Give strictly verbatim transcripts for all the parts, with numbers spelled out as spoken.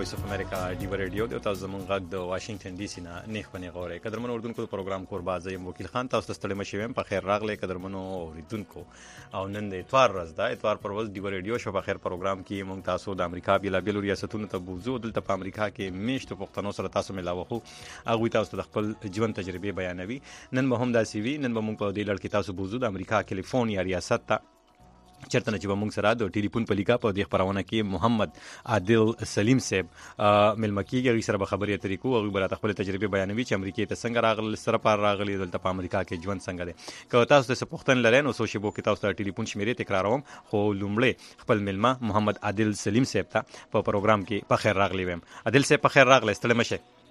وایس اف امریکا ډیو ریډیو د تاسو زمونږ غږ د واشنگټن ډي سي نه نیخ پنې غوړې قدرمنو اردوونکو پروګرام قربازه یم وکیل خان تاسو ستړي مشوم په خیر راغله قدرمنو اوریدونکو او نن د اتوار ورځ ده اتوار پر ورځ ډیو ریډیو شو په خیر پروګرام کې مونږ تاسو د امریکا بیل بیل ریاستونو ته بوزو دلته په امریکا کې میشتو پښتنو سره تاسو ملاوه خو هغه تاسو د خپل ژوند تجربه بیانوي نن به هم دا سی وی نن به مونږ په دې لړ کې تاسو بوزو د امریکا کیلیفورنیا ریاست ته چرته چې موږ سره د ټلیفون په لیکا په دې خبرونه کې محمد عادل سلیم صاحب ملمکیږي غي سره به خبرې اترې کو او برات خپل تجربه بیانوي چې امریکا ته څنګه راغل سره پار راغلي دلته په امریکا کې ژوند څنګه دی که تاسو څه پوښتنه لرئ نو سوشي بو کې تاسو ته ټلیفون شمیرې تکراروم خو لومړی خپل ملما محمد عادل سلیم صاحب ته په پروګرام کې په خیر راغلی ویم عادل صاحب په خیر راغلی ستړي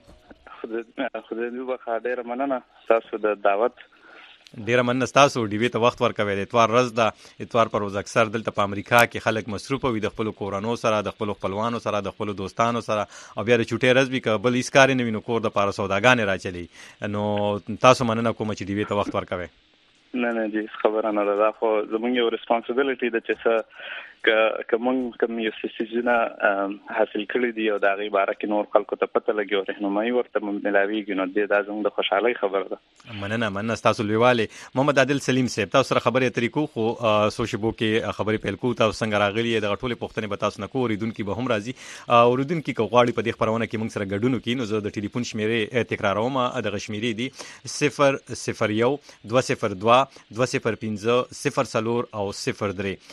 مشه خدای دې وبخښه ډېره مننه تاسو د دعوت ډیره مننه تاسو ډیوی ته وخت ورکوي د اتوار ورځ د اتوار پر ورځ اکثر دلته په امریکا کې خلک مصروف وي د خپل کورانو سره د خپل خپلوانو سره د خپل دوستانو سره او بیا د چوټي ورځ به کبل هیڅ کار نه وینو کور د پاره سوداګانې راچلي نو تاسو مننه کوم چې ډیوی ته وخت ورکوي نه نه جی خبره نه ده خو زموږ یو ریسپانسیبিলিټي ده چې څه ک کوم کوم یو سیسیزونه حاصل کړی دی او د غي باره کې نور خلکو ته پته لګي او رهنمایي ورته ملاويږي نو د زموږ د خوشحالي خبره ده مننه مننه تاسو لیواله محمد عادل سلیم صاحب تاسو سره خبرې طریقو خو سوشبو کې خبرې پیل کو تاسو څنګه راغلي د غټولې پښتنې به تاسو نه کو ریدونکو به هم راځي او ریدونکو کې غواړي په دې خبرونه کې موږ سره ګډونو کې نو زه د ټلیفون شمیرې تکراروم د غشمیرې دي صفر صفر یو دوه صفر دوه دوه صفر پنځه صفر صفر او صفر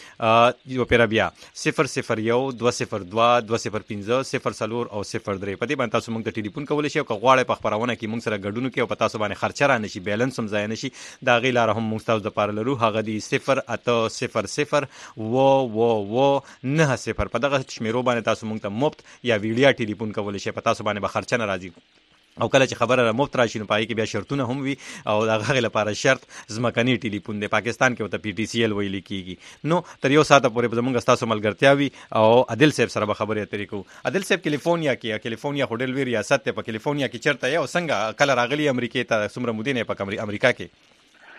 درې یو بیا صفر صفر یو دوه صفر دوه دوه صفر پنځه صفر صفر او صفر درې په دې باندې تاسو موږ ته ټلیفون کولای شئ او غواړئ په خبرونه کې موږ سره ګډون کې او په تاسو باندې خرچه را نشي بیلانس هم ځای نشي دا غي لار هم موږ تاسو د پاره لرو هغه دی صفر اته صفر صفر و و و نه صفر په دغه شمیرو باندې تاسو موږ ته مفت یا ویډیو ټلیفون کولای شئ په تاسو باندې به خرچه نه راځي او کله چې خبره مفت راشي نو پای کې بیا شرطونه هم وي او دا غږ لپاره شرط ځمکني ټلیفون دی پاکستان کې وته پی ټی سی ال ویل کیږي نو تر یو ساعت پورې زمونږ تاسو ملګرتیا وي او عادل صاحب سره به خبرې اترې کو عادل صاحب کیلیفورنیا کې کیلیفورنیا هوټل وی ریاست ته په کیلیفورنیا کې چرته یو څنګه کله راغلی امریکا ته څومره مودې نه په امریکا کې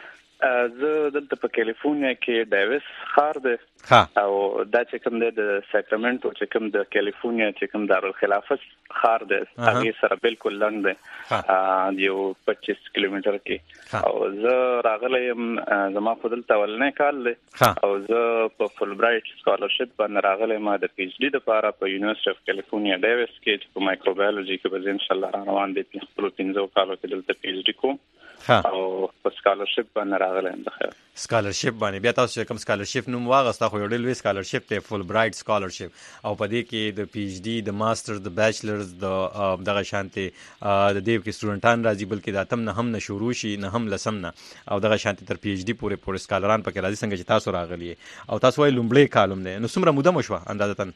زه دلته په کیلیفورنیا کې ډایوس ښار دی او دا چې کوم دی د ساکرامنټو چې کوم د کیلیفورنیا چې کوم دارالخلافه ښار دی هغه سره بالکل لنډ دی یو پچیس کیلومتر کې او زه راغلی یم زما په دلته ولنې کال دی او زه په فول برایټ سکالرشپ باندې راغلی ما د پی ایچ ډي لپاره په یونیورسيټي اف کیلیفورنیا ډایوس کې چې په مایکروبیولوژي کې به ان شاء الله روان دي په خپل پنځو کالو کې دلته پی ایچ ډي کوم او په سکالرشپ باندې راغلی یم د خیر سکالرشپ باندې بیا تاسو کوم سکالرشپ نوم واغستا خو یو ډېر لوی سکالرشپ ته فول برایټ سکالرشپ او په دې کې د پی ایچ ډي د ماستر د بیچلرز د دغه شانتي د دې کې سټوډنټان راځي بلکې د اتم نه هم نه شروع شي نه هم لسم نه او دغه شانتي تر پی ایچ ډي پورې پورې سکالران پکې راځي څنګه چې تاسو راغلی او تاسو وايي لومړی کالم دی نو څومره موده مو شو اندازتن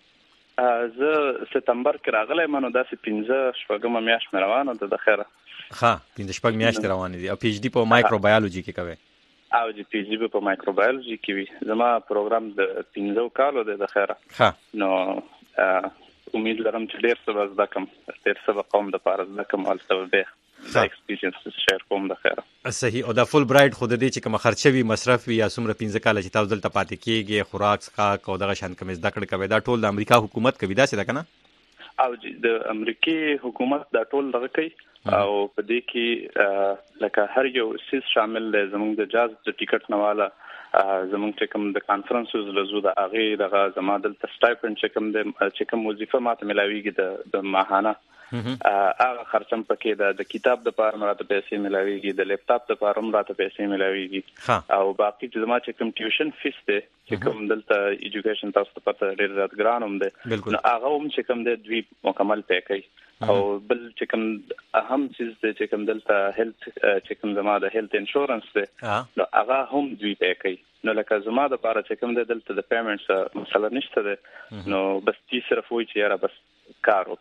زه سپتمبر کې راغلی منو داسې پنځه شپږمه میاشت مې روانه ده د خیره ها پنځه شپږ میاشتې روانې دي او پی ایچ ډي په مایکروبیولوژي کې کوي او جی پی جی په مایکروبیولوژي کې وي زما پروګرام د پنځو کالو دی د خیره ها نو امید لرم چې ډیر څه زده کوم ډیر څه قوم د پاره زده کوم او څه به د ایکسپیرینس شیر کوم د خیره صحیح او دا فول برایټ خود دې چې کوم خرچه وي مصرف وي یا څومره پنځه کال چې تاسو دلته پاتې کیږي خوراک څخه کو دغه شان کوم زده کړې کوي دا ټول د امریکا حکومت کوي دا څه ده کنه او د امریکای حکومت دا ټول دغه کوي او په دې کې لکه هر یو سیس شامل دی زموږ د جاز د ټیکټ نواله زموږ چې کوم د کانفرنسز لزو د اغه دغه زما دلته سټایپند چې کوم د چې کوم وظیفه ماته ملاویږي د د ماهانه هغه خرچم پکې د کتاب د پاره مراته پیسې ملاویږي د لپټاپ د پاره مراته پیسې ملاویږي او باقي چې زما چې کوم ټیوشن فیس دی چې کوم دلته ایجوکیشن تاسو ته پته ډیر زیات ګران هم دی نو هغه هم چې کوم دی دوی مکمل پې کوي او بل چې کوم اهم چیز دی چې کوم دلته هیلث چې کوم زما د هیلث انشورنس دی نو هغه هم دوی پې کوي نو لکه زما د پاره چې کوم دی دلته د پیمنټس مسله نشته دی نو بس تی صرف وای چې یاره بس کار وکړي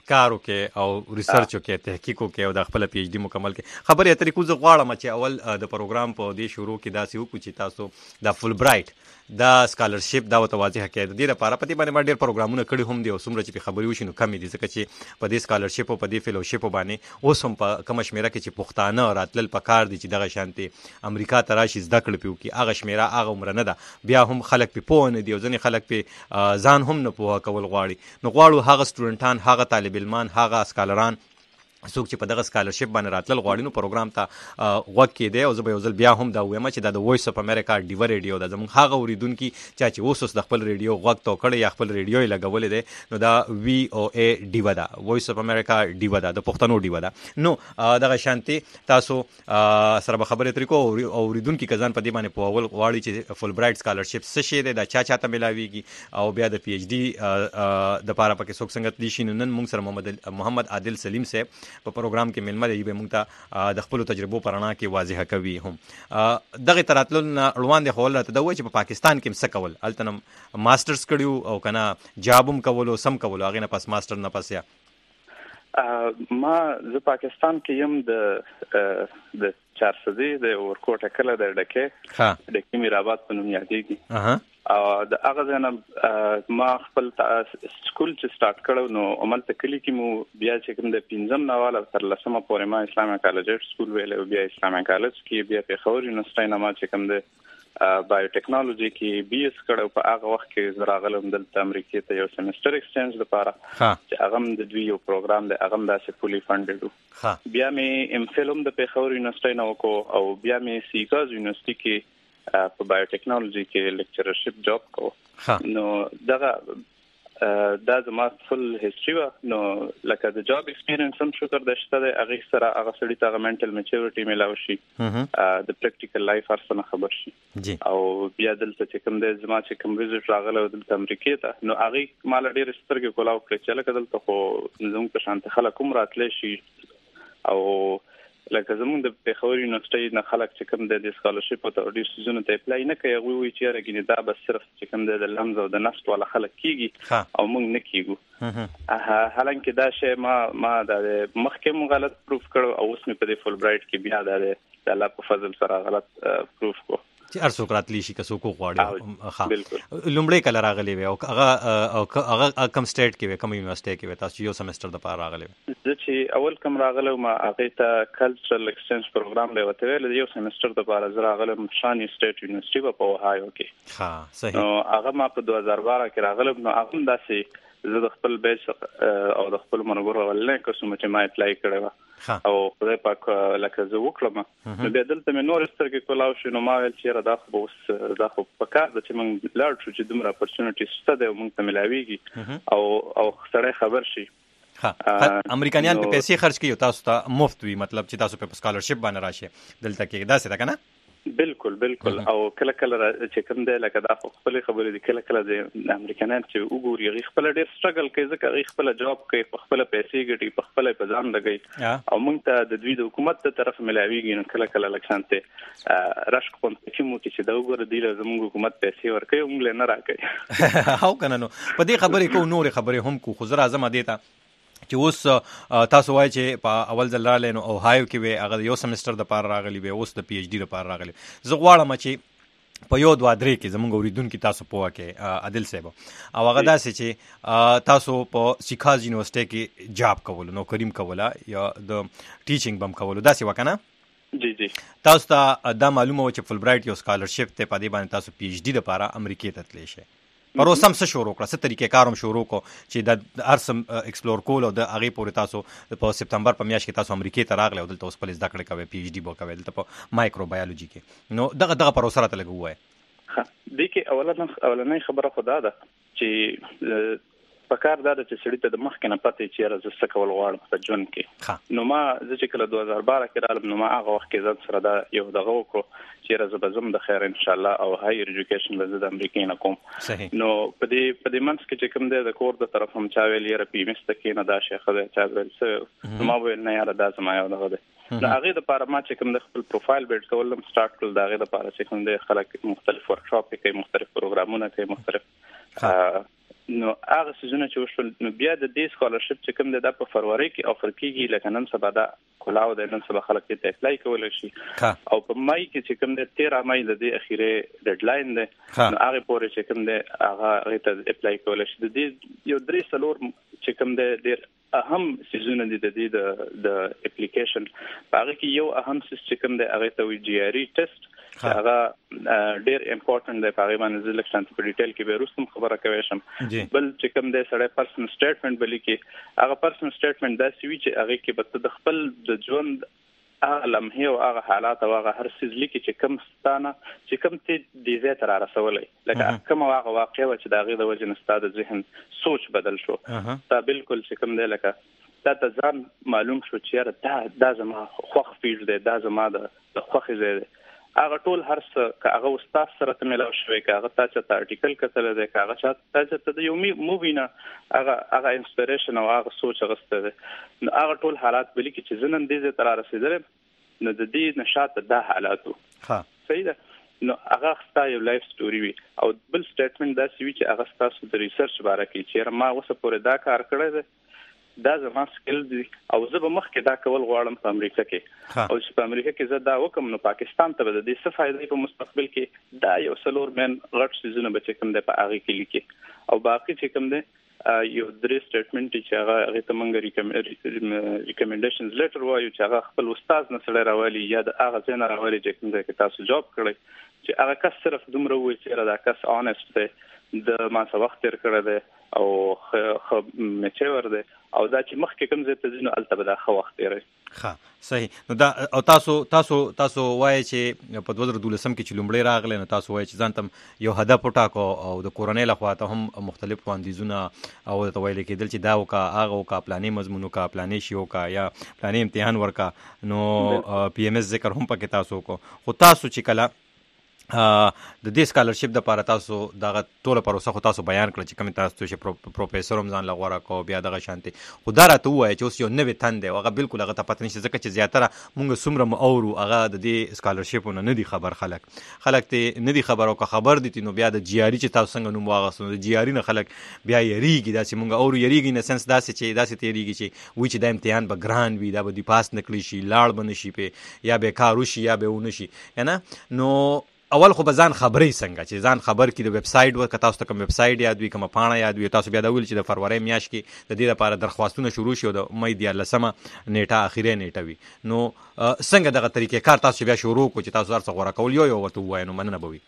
کار وکړي او ریسرچ وکړي، تحقیق وکړي او د خپل پی ایچ ډي مکمل کړي. خبرې اترې کو زه غواړم چې اول د پروګرام په دې شروع کې داسې وکړو چې تاسو د فول برایټ دا سکالرشپ دا ورته واضح کړئ. د دې لپاره په دې باندې ما ډېر پروګرامونه کړي هم دي او څومره چې خبرې وشي نو کمې دي، ځکه چې په دې سکالرشپ او په دې فیلوشپ باندې اوس هم په کومه شمېره کې چې پښتانه راتلل پکار دي چې دغه شانتي امریکا ته راشي زده کړې پې وکړي، هغه شمېره هغه عمره نه ده. بیا هم خلک پې پوه نه دي او ځینې خلک پې ځان هم نه پوهه کول غواړي. نو غواړو هغه سټوډنټان، هغه طالب علمان، هغه سکالران څوک چې په دغه سکالرشپ باندې راتلل غواړي نو پروګرام ته غوږ کېدی. او زه به یو ځل بیا هم دا ووایم چې دا د وایس اف امریکا ډیوه ریډیو ده، زموږ هغه اورېدونکي چا چې اوس اوس د خپل ریډیو غوږ تو کړی یا خپل ریډیو یې لګولی دی نو دا وی او ای ډیوه ده، وایس اف امریکا ډیوه ده، د پښتنو ډیوه ده. نو دغه شانتي تاسو سره به خبرې ترې کوو. اورېدونکي که ځان په دې باندې پوهول غواړي چې فول برایټ سکالرشپ څه شی دی، دا چا چا ته میلاویږي او بیا د پی ایچ ډي دپاره پکې څوک څنګه تللی شي، نو نن موږ سره محمد عادل سلیم صاحب په پروګرام کې ملمه دی، به موږ ته د خپلو تجربو په رڼا کې واضحه کوي. هم دغې ته راتللو نه وړاندې خو راته دا ووایي چې په پاکستان کې هم څه کول، هلته نه ماسټرز کړي او که نه جاب هم کولو، سم کولو، هغې نه پس ماسټر نه پس یا ما زه پاکستان کې یم د د چارسدي د ورکوټه کله د ډکې ډکې میرآباد په نوم یادېږي او د هغه ځای نه ما خپل سکول چې سټارټ کړو نو هملته کلي کې مو بیا چې کوم د پنځم نه واله تر لسمه پورې ما اسلامي کالج سکول ویلی او بیا اسلامي کالج کې بیا پېښور یونیورسټۍ نه ما چې کوم د بایوټیکنالوژي کې بي اس کړو. په هغه وخت کې زه راغلم دلته امریکې ته یو سیمسټر ایکسچینج لپاره چې هغه هم د دوی یو پروګرام دی، هغه هم داسې فولي فنډډ و. بیا مې ام فیل هم د پېښور یونیورسټۍ نه وکړو او بیا مې سیکاز یونیورسټي کې په بایوټیکنالوژي کې لیکچرشپ جاب کو. نو دغه دا زما فل هیستوري وه. نو لکه د جاب ایکسپیرینس هم شکر د شته دی، هغې سره هغه سړي ته هغه منټل میچورټي میلاو شي، د پریکټیکل لایف هر څه نه خبر شي. او بیا دلته چې کوم دی زما چې کوم ویزټ راغلی دلته امریکې ته نو هغې ما له ډېرې سترګې کولاو کړې چې لکه دلته خو زموږ په شانته خلک هم راتلی شي او لکه زموږ د پېښور یونیورسټۍ نه خلک چې کوم دی د سکالرشپ او ډېر څیزونو ته اپلای نه کوي، هغوی وایي چې یاره ګینې دا به صرف چې کوم دی د لمز او د نسټ والا خلک کېږي او موږ نه کېږو. حالانکه دا شی ما ما دا مخکې هم غلط پروف کړو او اوس مې په دې فول برایټ کې بیا دا د الله په فضل سره غلط پروف کړو چې هر څوک راتلی شي که څوک وغواړي. لومړی کله راغلی وې او هغه هغه کوم سټیټ کې وې، کوم یونیورسټۍ کې وې تاسو یو سیمسټر دپاره راغلی وې؟ زه چې اول کوم راغلی وم هغې ته کلچرل ایکسچینج پروګرام دی ورته ویل، یو سیمسټر دپاره زه راغلم شاني سټیټ یونیورسټي به په اوهایو کې. ښه صحیح. نو هغه ما په دوه زره باره کې راغلم. نو هغه هم داسې زه د خپل بیچ او د خپل ملګرو اولنی قسم چې ما اپلای کړی وه او خدای پاک لکه زه وکړم. نو بیا دلته مې نور سترګې کولاو شي نو ما ویل چې یاره دا خو به اوس دا خو په کار ده چې موږ لاړ شو چې دومره اپرچونټي شته دی او موږ ته میلاویږي او او سړی خبر شي. امریکایان په پیسې خرج کوي او تاسو ته مفت وي، مطلب چې تاسو په سکالرشپ باندې راشي دلته کې، داسې ده که نه؟ بالکل بالکل. او کله کله چې کوم دی لکه دا خو خپلې خبرې دي، کله کله د امریکایان چې وګوري هغوی خپله ډېر سټرګل کوي ځکه هغوی خپله جاب کوي، په خپله پیسې ګټي، په خپله یې په ځان لګوي او موږ ته د دوی د حکومت د طرفه میلاویږي. نو کله کله لږ شانتې رشک غوندې موکي چې دا وګوره دوی له زموږ حکومت پیسې ورکوي او موږ له نه راکوي. او که نه نو په دې خبرې کوو، نورې خبرې هم کوو، خو زه راځم دې ته چې اوس تاسو وایي چې په اول ځل راغلی نو اوهایو کې وې، هغه یو سیمسټر دپاره راغلی وې، اوس د پی ایچ ډي دپاره راغلی. زه غواړم چې په یو دوه درې کې زموږ اورېدونکي تاسو پوه کړئ عادل صاحب، او هغه داسې چې تاسو په سیکاز یونیورسټۍ کې جاب کولو، نوکري هم کوله یا د ټیچینګ به هم کولو، داسې وه که نه؟ جی جی. تاسو ته دا معلومه وه چې فول برایټ یو سکالرشپ دی، په دې باندې تاسو پی ایچ ډي دپاره امریکې ته تللی شئ. پروسه هم څه شروع کړه، څه طریقې کار هم شروع کړو چې د هر څه ایکسپلور کول او د هغې پورې تاسو په سپتمبر په میاشت کې تاسو امریکې ته راغلی او دلته اوس خپلې زده کړې کوئ، پی ایچ ډي به کوئ دلته په مایکرو بایولوژي کې. نو دغه دغه پروسه راته لږ ووایه. دې کې اوله اولنۍ خبره خو دا ده چې پکار دا ده چې سړي ته د مخکې نه پته چې یاره زه څه کول غواړم په ژوند کې. نو ما زه چې کله دوه زره باره کې رالم نو ما هغه وخت کې ځان سره دا یو دغه وکړو چې یاره زه به ځم د خیر انشاءالله او هایر ایجوکیشن به زه د امریکې نه کوم. نو په دې په دې منځ کې چې کوم دی د کور د طرف هم چا ویل یاره پي ایم ایس ته کښېنه دا شی ښه دی، چا ویل څه، نو ما ویل نه یاره دا زما یو دغه دی. نو هغې دپاره ما چې کوم د خپل پروفایل بیلډ کول هم سټارټ کړل، د هغې دپاره چې کوم دی خلک مختلف ورکشاپ کوي، مختلف پروګرامونه کوي، مختلف نو هغه سيزونه چې وشول نو بیا د دې سکالرشپ چې کوم د په فروری کې افر کېږي لکه نن سبا دا کولاو د نن سبا خلک ته اپلای کولای شي او په مای کې چې کوم د تیرا مای د دې اخیره ډیډلاین ده نو هغه پورې چې کوم د هغه ته اپلای کولای شي د دې یو درې سلور چې کوم د ډیر اهم سيزونه دي د دې د اپلیکیشن هغه کې یو اهم سیس کوم د هغه ته وی جی ار ای ټیسټ هغه ډیر امپورټنت دی په هغه باندې ځل لکه په ډیټیل کې به روستم خبره کوي شم بل چې کوم د سړی پرسنل سټیټمنټ بلی کې هغه پرسنل سټیټمنټ دا سی وی چې هغه کې به د خپل د ژوند هغه لمحه او هغه حالات او هغه هر څه لیکي چې کوم ستانه چې کوم ته د زه تر رسولې لکه کوم هغه واقع و چې دا غي د وجه نستاد ذهن سوچ بدل شو دا بالکل چې کوم دی لکه دا د ځان معلوم شو چې دا دا زما خوخ فیل دی دا زما د خوخ زیاده هغه ټول هر څه هغه استاد سره ته ملاو شوی هغه تاسو ته ارټیکل کتل دی هغه تاسو ته د یو مووی نه هغه هغه انسپریشن او هغه سوچ غسته دی نو هغه ټول حالات بلی کې چې زنن دې تر رسیدل نو د دې نشاط د حالاتو ها صحیح ده نو هغه ستا یو لایف سټوري وي او بل سټیټمنټ دا سی وی چې هغه تاسو د ریسرچ باره کې چې ما اوسه پورې دا کار کړی دی دا زما سکل دي او زه به مخکې دا کول غواړم په امریکا کې او چې په امریکا کې زه دا وکم نو پاکستان ته به د دې څه فائدې په مستقبل کې دا یو سلور من غټ سيزونه به چې کوم د په هغه کې لیکي او باقي چې کوم د یو درې سټیټمنټ چې هغه هغه ته مونږ ریکمنډیشنز لیټر وایو چې هغه خپل استاد نه سره راولي یا د هغه څنګه راولي چې کوم ځای کې تاسو جاب کړی چې هغه کس صرف دومره وایي چې دا کس اونست دی د ما څه وخت تیر کړی دی او خ مچور دی او دا چې مخکې کوم ځای ته ځینو الته به دا خو وخت تیری ښه صحیح نو دا او تاسو تاسو تاسو وایي چې په دوه زره دولسم کې چې لومړی راغلی نو تاسو وایي چې ځان ته یو هدف وټاکو او د کورنۍ لخوا ته هم مختلف وړاندیزونه او ته ویل کېدل چې دا وکا هغه وکا پلانې مضمون وکا پلانې شی وکا یا پلانې امتحان ورکا نو پی ایم ایس ذکر هم پکې تاسو کو خو تاسو چې کله د دې سکالرشپ د لپاره تاسو دغه ټول پروسه خو تاسو بیان کړل چې کوم تاسو چې پروفیسور هم ځان لغوره کو بیا دغه شانتي خو دا راته وایي چې اوس یو نوې تند دی هغه بالکل هغه ته پته نشته ځکه چې زیاتره مونږ څومره مو اورو هغه د دې سکالرشپونه نه دي خبر خلک خلک ته نه دي خبر او که خبر دي نو بیا د جی آر ای چې تاسو څنګه نوم واغستو د جی آر ای نه خلک بیا یریږي دا چې مونږ اورو یریږي نه سنس داسې چې داسې تیریږي چې وی چې د امتحان به ګران وي دا به دی پاس نکړي شي لاړ بنشي په یا به کار وشي یا به ونشي کنه نو اول خو به ځان خبرې څنګه چې ځان خبر کړي د ویب سایټ ورکه تاسو ته کوم ویب سایټ یاد وي کومه پاڼه یاد وي تاسو بیا دا ویل چې د فروری میاشت کې د دې لپاره درخواستونه شروع شي او د مې دیارلسمه نیټه اخیری نیټه وي نو څنګه دغه طریقې کار تاسو بیا شروع کو چې تاسو ارڅ غوړه کول یو یو ورته وایي نو مننه به وي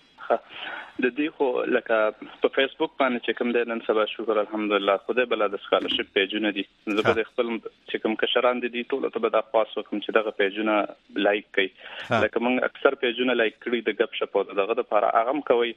د دې خو لکه په فیسبوک باندې چې کوم د نن سبا شکر الحمدلله خدای بل د سکالرشپ پیجونه دي زه به خپل چې کوم کشران دي ټول ته به د خاص وکم چې دغه پیجونه لایک کړي لکه موږ اکثر پیجونه لایک کړي د غب شپ او دغه لپاره هغه کوي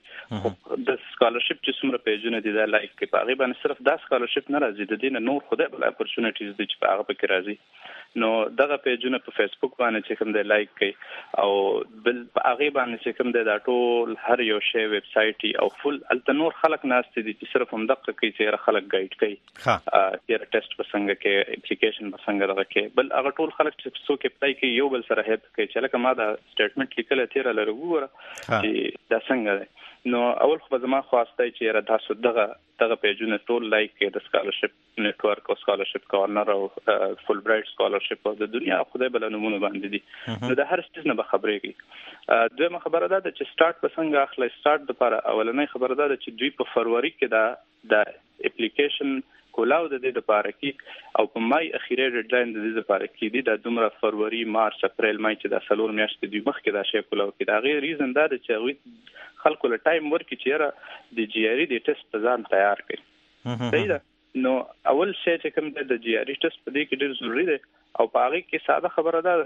د سکالرشپ چې څومره پیجونه دي دا لایک کوي په هغه باندې صرف د سکالرشپ نه راځي د دې نور خدای بل اپورچونټیز دي چې په هغه کې راځي نو دغه پیجونه په فیسبوک باندې چې کوم دی لایک کړي او بل په هغه باندې چې کوم دی دا ټول هر یو شی ویب سایټ او فل التنور خلق ناس دي چې صرف هم دقه کوي چې خلک ګایډ کوي ها یره ټیسټ بسنګ کې اپلیکیشن بسنګ دغه کې بل هغه ټول خلک چې څوک اپلای کوي یو بل سره هیلپ کوي چې لکه ما دا سټیټمنټ لیکل تیر لره وګوره چې دا څنګه دی نو اول خو زما خواسته چې را تاسو دغه دغه پیجونه ټول لایک کړئ د سکالرشپ نیټورک او سکالرشپ کارنر او فول برایټ سکالرشپ د دنیا خدای بل نمونه باندې دي نو د هر څه نه به خبرې کوي دویمه خبره ده چې سٹارټ بسنګ اخلي سٹارټ د لپاره اولنۍ خبره ده چې دوی په فروری کې دا د اپلیکیشن کولاو د دې لپاره کې او په مای اخیری ډیډلاین د دې لپاره کې دي د دومره فروری مارچ اپریل مای چې د سلور میاشتې دی مخکې دا شی کولاو کې دا غیر ریزن دا چې خلکو له ټایم ورکړي چې را د جی آر ای د ټیسټ ځان تیار کړي صحیح ده نو اول شی چې کوم د جی آر ای ټیسټ په دې کې ډېر ضروری دی او په هغه کې ساده خبره ده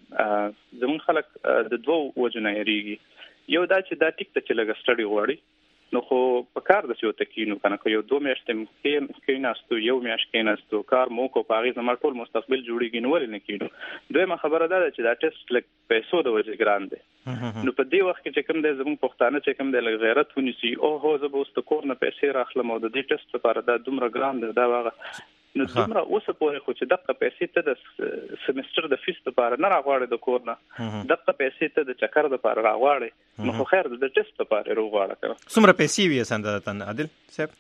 چې زمون خلک د دوه وجنه یریږي یو دا چې دا ټیک ته چې لګ سټډي غواړي نو خو په کار د څه تکینو کنه کو یو دوه میاشتې کې کیناستو یو میاشت کیناستو کار مو کو پاغي زما ټول مستقبل جوړیږي نو ولې نه کینو دویمه خبره ده چې دا ټیسټ لک پیسو د وجه ګران دی نو په دې وخت کې چې کوم د زمون پښتانه چې کوم د غیرت ونیسي او هو زه به واست کور نه پیسې راخلم او د دې ټیسټ لپاره دا دومره ګران دی دا واغه نو دومره اوسه پورې خو چې دغه پیسې ته د سمستر د فیس لپاره نه راغواړي د کور نه، دغه پیسې ته د چکر لپاره راغواړي، نو خو خیر د ټیسټ لپاره راغواړي. څومره پیسې وي سندتن عادل صاحب؟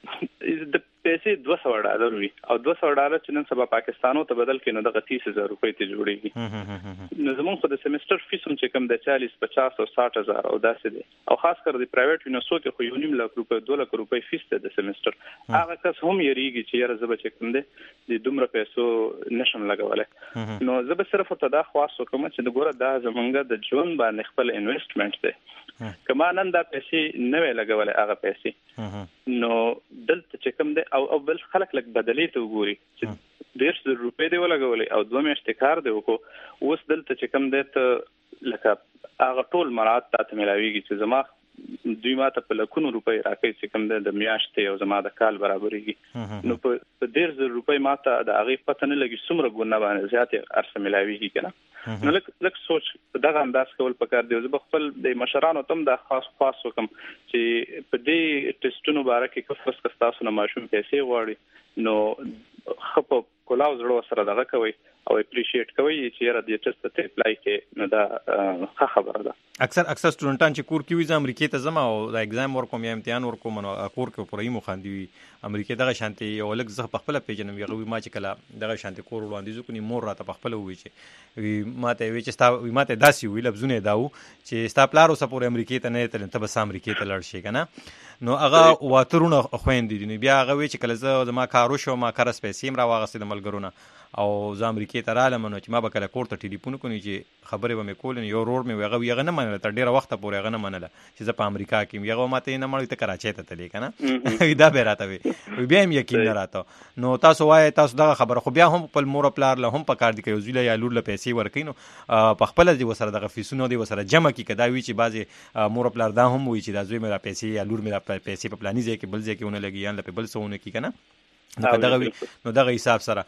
د پیسې دوه سوه ډالر وي او دوه سوه ډالر چې نن سبا پاکستانو ته بدل کړي نو دغه تیس هزار روپۍ ته جوړېږي. نو زمونږ خو د سمستر فیس هم چې کوم د چالیس پچاس او ساټ هزار او داسې دی، او خاص کر د پرایویټ یونیورسټو کې خو یو نیم لک روپۍ دوه لک روپۍ فیس ته د سمستر. هغه کس هم یریږي چې یاره زه به چې کوم دی د دومره پیسو نشم لګولی. نو زه به صرف ورته دا خواست وکړم چې د ګوره دا زمونږ د ژوند باندې خپل انویسټمنټ دی، که ما نن دا پیسې نه وی لګولی هغه پیسې، نو دلته چې کوم دی او بل خلک لږ بدلې ته وګوري چې دېرش زره روپۍ دی ولګولې او دوه میاشتې کار دی وکړو، اوس دلته چې کوم دی ته لکه هغه ټول مراعات تاته میلاویږي چې زما دوی ماته په لکونو روپۍ راکوي چې کوم دی د میاشتې او زما د کال برابرېږي. نو په دېرش زره روپۍ ماته د هغې پته نه لګي څومره ګونه باندې زیاتې ارڅه میلاویږي که نه. نو لږ لږ سوچ په دغه انداز کول پکار دی. زه به خپل د مشرانو ته هم دا خاص خاص وکړم چې په دې ټیسټونو باره کې که فرض که ستاسو نه ماشوم پیسې غواړي نو ښه په کلاو زړه سره دغه کوئ او اپریشیټ کوي چې یاره دې ټیسټ ته اپلای کې، نو دا ښه خبره ده. اکثر اکثر سټوډنټان چې کور کې وي زه امریکې ته ځم او دا اګزام ورکوم یا امتحان ورکوم نو کور کې پوره مو خاندي وي امریکې دغه شانتي یو لږ زه په خپله پیژنم هغه وي ما چې کله دغه شانتي کور وړاندیز وکړي مور راته په خپله ووایي چې وي ما ته وایي چې ستا وي ما ته داسې وي لفظونه یې دا وو چې ستا پلار اوسه پورې امریکې ته نه یې تللی ته به څه امریکې ته لاړ شې که نه. نو هغه واته وروڼه خویندې دي، نو بیا هغه وایي چې کله زه زما کار وشو ما کرس پیسې هم راواغستې د ملګرو نه او زه امریکې ته رالم نو چې ما به کله کور ته ټلیفون وکړو چې خبرې به مې کولې، یو ورور مې وي هغه وي هغه نه منله تر ډېره وخته پورې هغه نه منله چې زه په امریکا کې یم، هغه ما ته یې نه مړ ته کراچۍ ته تلې که نه دا به یې راته وي بیا هم یقین نه راته. نو تاسو وایئ تاسو دغه خبره خو بیا هم خپل مور او پلار له هم پکار دي که یو زوی له یا لور له پیسې ورکوي نو په خپله دې ورسره دغه فیسونه دې ورسره جمع کړي، که دا وي چې بعضې مور او پلار دا هم وایي چې دا زوی مې را پیسې یا لور مې را پیسې په فلاني ځای کې بل ځای کې ونه لګي یا له بل څه ونه کړي که نه، نو که دغه وي نو دغه حساب سره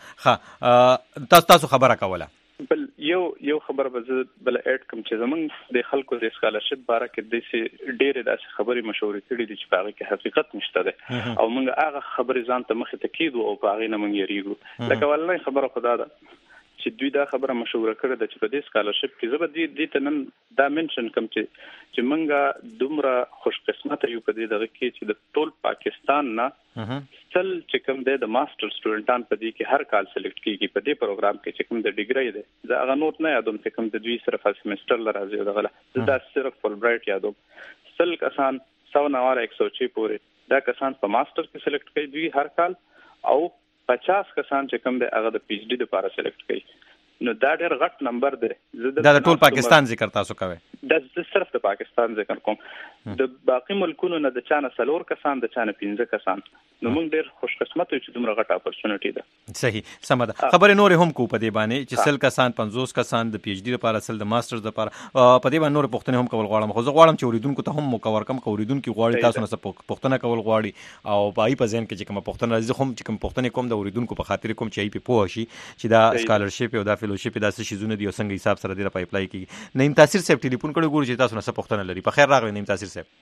ښه تاسو تاسو خبره کوله. بل یو یو خبر به زه بل اډ کوم چې زمونږ د خلکو د اسکالرشپ باره کې داسې ډېرې داسې خبرې مشورې کړي دي چې په هغې کې حقیقت نشته دی او موږ هغه خبرې ځان ته مخې ته کېږو او په هغې نه موږ یېرېږو. لکه ولنۍ خبره خو دا ده چې دوی دا خبره مشوره کړې ده چې په دې سکالرشپ کې زه به دې ته نن دا منشن کوم چې چې موږ دومره خوش قسمته یو په دې دغه کې چې د ټول پاکستان نه ستل چې کوم دی د ماسټر سټوډنټان په دې کې هر کال سلیکټ کېږي په دې پروګرام کې چې کوم د ډیګرۍ دی. زه هغه نوټ نه یادوم چې کوم د دوی صرف سیمسټر له راځي دغه زه دا صرف فل برایټ یادوم. ستل کسان سو نواره ایک سو چھ پورې دا کسان په ماسټر کې سلیکټ کوي دوی هر کال او پچاس کسان چې کوم دی هغه د پی ایچ ډي لپاره سلیکټ کوي. نو دا ډېر غټ نمبر دی. دا د ټول پاکستان ذکر تاسو کوئ؟ دا زه صرف د پاکستان ذکر کوم. د باقي ملکونو نه د چا نه څلور کسان د چا نه پنځه کسان. نو موږ ډېر خوش قسمت یو چې دومره غټه اپورچونټي ده. صحیح سمه ده. خبرې نورې هم کوو په دې باندې چې سل کسان پنځوس کسان د پی ایچ ډي لپاره سل د ماسټرز لپاره په دې باندې نورې پوښتنې هم کول غواړم، خو زه غواړم چې اورېدونکو ته هم موقع ورکړم که اورېدونکي غواړي تاسو نه څه پوښتنه کول غواړي او په هغې په ذهن کې چې کومه پوښتنه راځي زه خو هم چې کوم پوښتنې کوم د اورېدونکو په خاطر کوم چې هغوی پرې پوه شي چې دا سکالرشپ او دا فیلوشپ دا څه شیزونه دي او څنګه حساب سره دې لپاره اپلای کېږي. نعیم تاثیر صاحب ټلیفون کړی ګورو چې تاسو نه څه پوښتنه لري. په خیر راغلی نعیم تاثیر صاحب.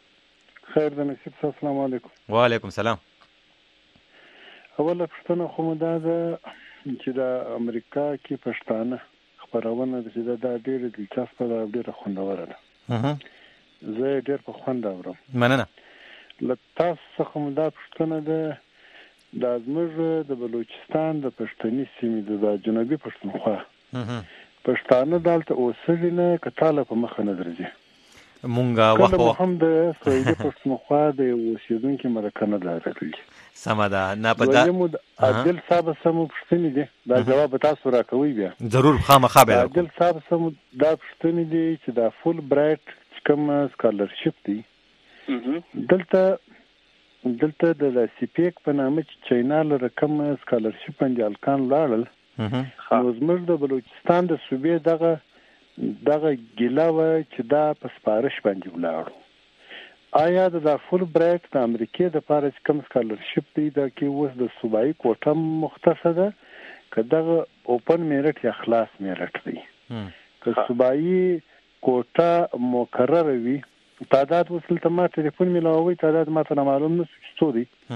خیر ده نصیب صاحب السلام علیکم. وعلیکم سلام. اوله پوښتنه خو مو دا ده چې د امریکا کې پښتانه خپرونه ده چې دا ډېره دلچسپه ده او ډېره خوندوره ده. زه یې ډېر په خوند اورم. مننه. له تاسو څخه مو دا پوښتنه ده دا زموږ د بلوچستان د پښتني سیمې د جنوبي پښتونخوا پښتانه دلته اوسېږي نه که تاله په مخه نه درځي. مونږ وخت کله هم د سویلي پښتونخوا د اوسېدونکي مرکه نه لرلي. سمه ده. نه په دا دویم د عادل صاحب سمو پوښتنې دي دا جواب تاسو راکوئ بیا. ضرور خامخا به عادل صاحب سمو دا پوښتنې دي چې دا فول برایټ چې کوم سکالرشپ دی دلته دلته د سیپیک په نامه چې چاینا له رقم سکالرشپ باندې هلکان لاړل نو زموږ د بلوچستان د صوبې دغه دغه ګیله وه چې دا په سپارش باندې ولاړو. آیا د فول برایټ د امریکې دپاره چې کوم سکالرشپ دی دا کې اوس د صوبایي کوټه مختصه ده که دغه اوپن میرټ یا خلاص میرټ دی؟ که صوبایي کوټه مقرره وي تعداد وصل ته ما ټلیفون میلاوي تعداد ما ته معلوم نه څو دی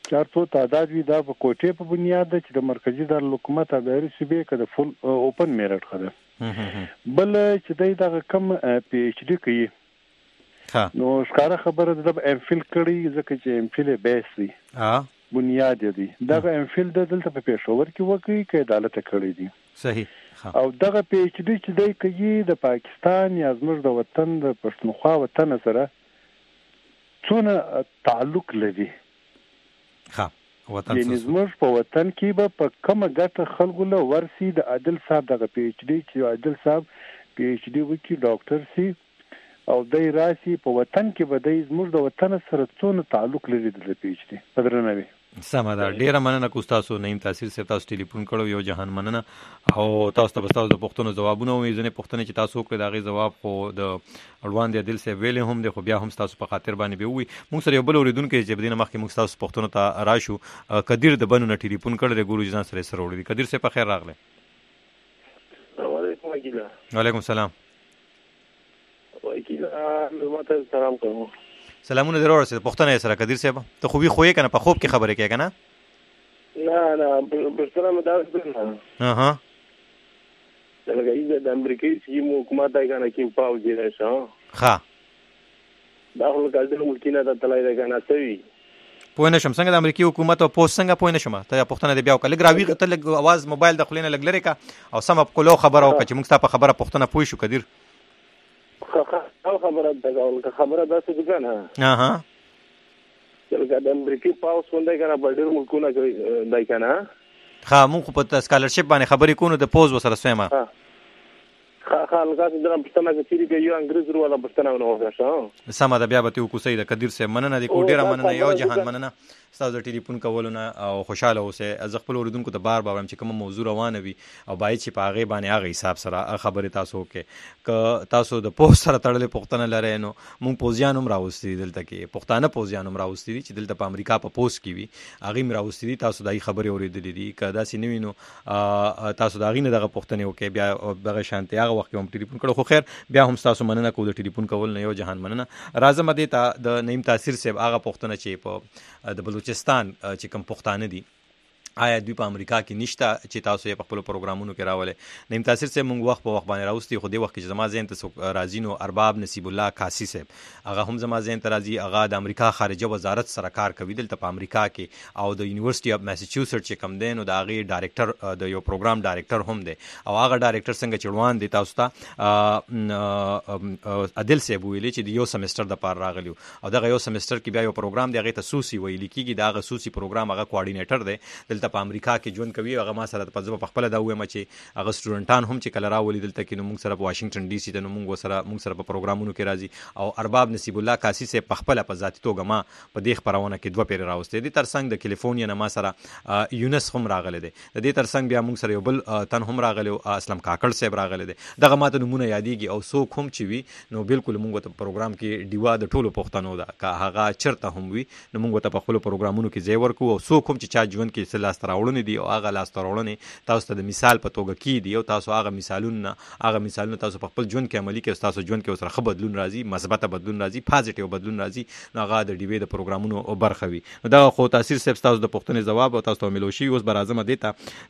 چار څو تعداد وي دا په کوټې په بنیاد ده چې د مرکزی دارالحکومت ابیاري صوبې کې د فل اوپن میرټ خده بل چې دای دغه کم پی ایچ ډی کوي نو ښکاره خبره ده د ام فیل کړي ځکه چې ام فیل بیس دی بنیاد دی دغه ام فیل د دلته په پېښور کې وکړي کې عدالت کړی دی صحیح او دغه پی ایچ ډی چې دای کوي د پاکستان یا زموږ د وطن د پښتونخوا وطن سره څونه تعلق لري ها وطن یعنی زموږ په وطن کې به په کومه ګټه خلکو له ورسي د عادل صاحب دغه پی ایچ ډی چې عادل صاحب پی ایچ ډی وکي ډاکټر سي او دای راسي په وطن کې به د زموږ د وطن سره څونه تعلق لري د پی ایچ ډی پدرنوي سمه ده. ډیره مننه کو تاسو نیم تاثیر صاحب تاسو ټلیفون کړو یو جهان مننه او تاسو ته تاسو د پښتنو جوابونه وې ځنه پښتنه چې تاسو کړی دا غي جواب خو د اړوان دی دل سه ویلې هم د خو بیا هم تاسو په خاطر باندې به وي مونږ سره یو بل اوریدونکو چې بدینه مخکې مونږ تاسو پښتنو ته راشو قدیر د بنو نه ټلیفون کړل ګورو جنا سره سره وړي قدیر سه په خیر راغله. وعلیکم السلام. وعلیکم السلام کوم. سلامونه درو ورسې پښتنه سره قدیر صاحب ته خوبي خوې کنه په خوب کې خبره کې کنه نه نه پښتنه مې دا څنګه اها دغه ایزه د امریکایي سیمو حکومت دا کنه کې پاو دی راشه ها دا هغه کله ملکینه د تلای دا کنه سوي پوه نه شم څنګه د امریکایي حکومت او پوس څنګه پوه نه شم ته پښتنه دی بیا کله راوي ته لګ आवाज موبایل د خلینه لګ لري کا او سم په کولو خبره او چې موږ ته په خبره پښتنه پوه شو قدیر خبره خبره ده خبره ده څه کنه اها چې د امریکای پاوس باندې کنه بډیر ملکونه کوي دای کنه ها مونږ په سکالرشپ باندې خبرې کوو د پوز وسره سوما ها ها لږه د پښتنه کې چیرې کې یو انګريز وروه پښتنه نو ورشه سم ده بیا به تو کو سید قدیر سے مننه دی کو ډیره مننه یو جهان مننه تاسو ټلیفون کولونه او خوشاله اوسه از خپل اوریدونکو ته بار بار چې کوم موضوع روانه وي او بای چې په هغه باندې هغه حساب سره خبره تاسو کې ک تاسو د پوس سره تړلې پښتنه لره نو مونږ پوزیان هم راوستي دلته کې پښتانه پوزیان هم راوستي چې دلته په امریکا په پوس کې وي هغه هم راوستي تاسو دای خبره اوریدلې دي کدا سینې وینو تاسو دا غینه دغه پښتنه وکي بیا دغه شانتي هغه وخت هم ټلیفون کړو خو خیر بیا هم تاسو مننه کو د ټلیفون کول نه یو جهان مننه راځم دې ته د نیم تاثیر صاحب هغه پښتنه چې په د بلوچستان چې کوم پښتانه دي آیا دوی په امریکا کې نشته چې تاسو یې په خپل پروګرامونو کې راولې نیم تاثیر صاحب موږ وخت په وخت باندې راوستي خو دې وخت کې زما ذهن ته راځي نو ارباب نصیب الله کاسی صاحب هغه هم زما ذهن ته راځي هغه د امریکا خارجه وزارت سره کار کوي دلته په امریکا کې او د یونیورسيټي اف میساچوسټس چې کوم دی نو د هغه ډایریکټر د یو پروګرام ډایریکټر هم دی او هغه ډایریکټر څنګه چړوان دی تاسو ته عادل صاحب ویلي چې د یو سمستر د پار راغلیو او دغه یو سمستر کې بیا یو پروګرام دی هغه ته سوسی ویل کیږي دا هغه سوسی پروګرام هغه کوارډینیټر دی دلته په امریکا کې کوي هغه ما سره په ځبه خپل دا وایم چې هغه سټوډنټان هم چې کله راولي دلته کې نو موږ سره په واشنگټن ډي سي ته نو موږ سره موږ سره په پروګرامونو کې راځي او ارباب نصیب الله کاسی سے په خپل په ذاتي توګه ما په دې خبرونه کې دوه پیر راوستي دي ترڅنګ د کیلیفورنیا نه ما سره یونس هم راغله دي د دې ترڅنګ بیا موږ سره یو بل تن هم راغله اسلام کاکړ صاحب راغله دي دغه ماته نمونه یادېږي او سو کوم چې وي نو بالکل موږ ته پروګرام کې دیوا د ټولو پښتنو دا که هغه چرته هم وي نو موږ ته په خپل پروګرامونو کې ځای ورکو او سو کوم چې چا ژوند کې سلاس تراوړنې دي او هغه لاس تراوړنې تاسو ته د مثال په توګه کې دی او تاسو هغه مثالونه هغه مثالونه تاسو په خپل ژوند کې عملي کې تاسو ژوند کې سره خبر بدلون راځي مثبت بدلون راځي پازیټیو بدلون راځي نو هغه د ډیوی د پروګرامونو او برخه وي نو دا خو تاثیر صاحب تاسو د پښتنې جواب او تاسو ته ملوشي اوس برازم دیتا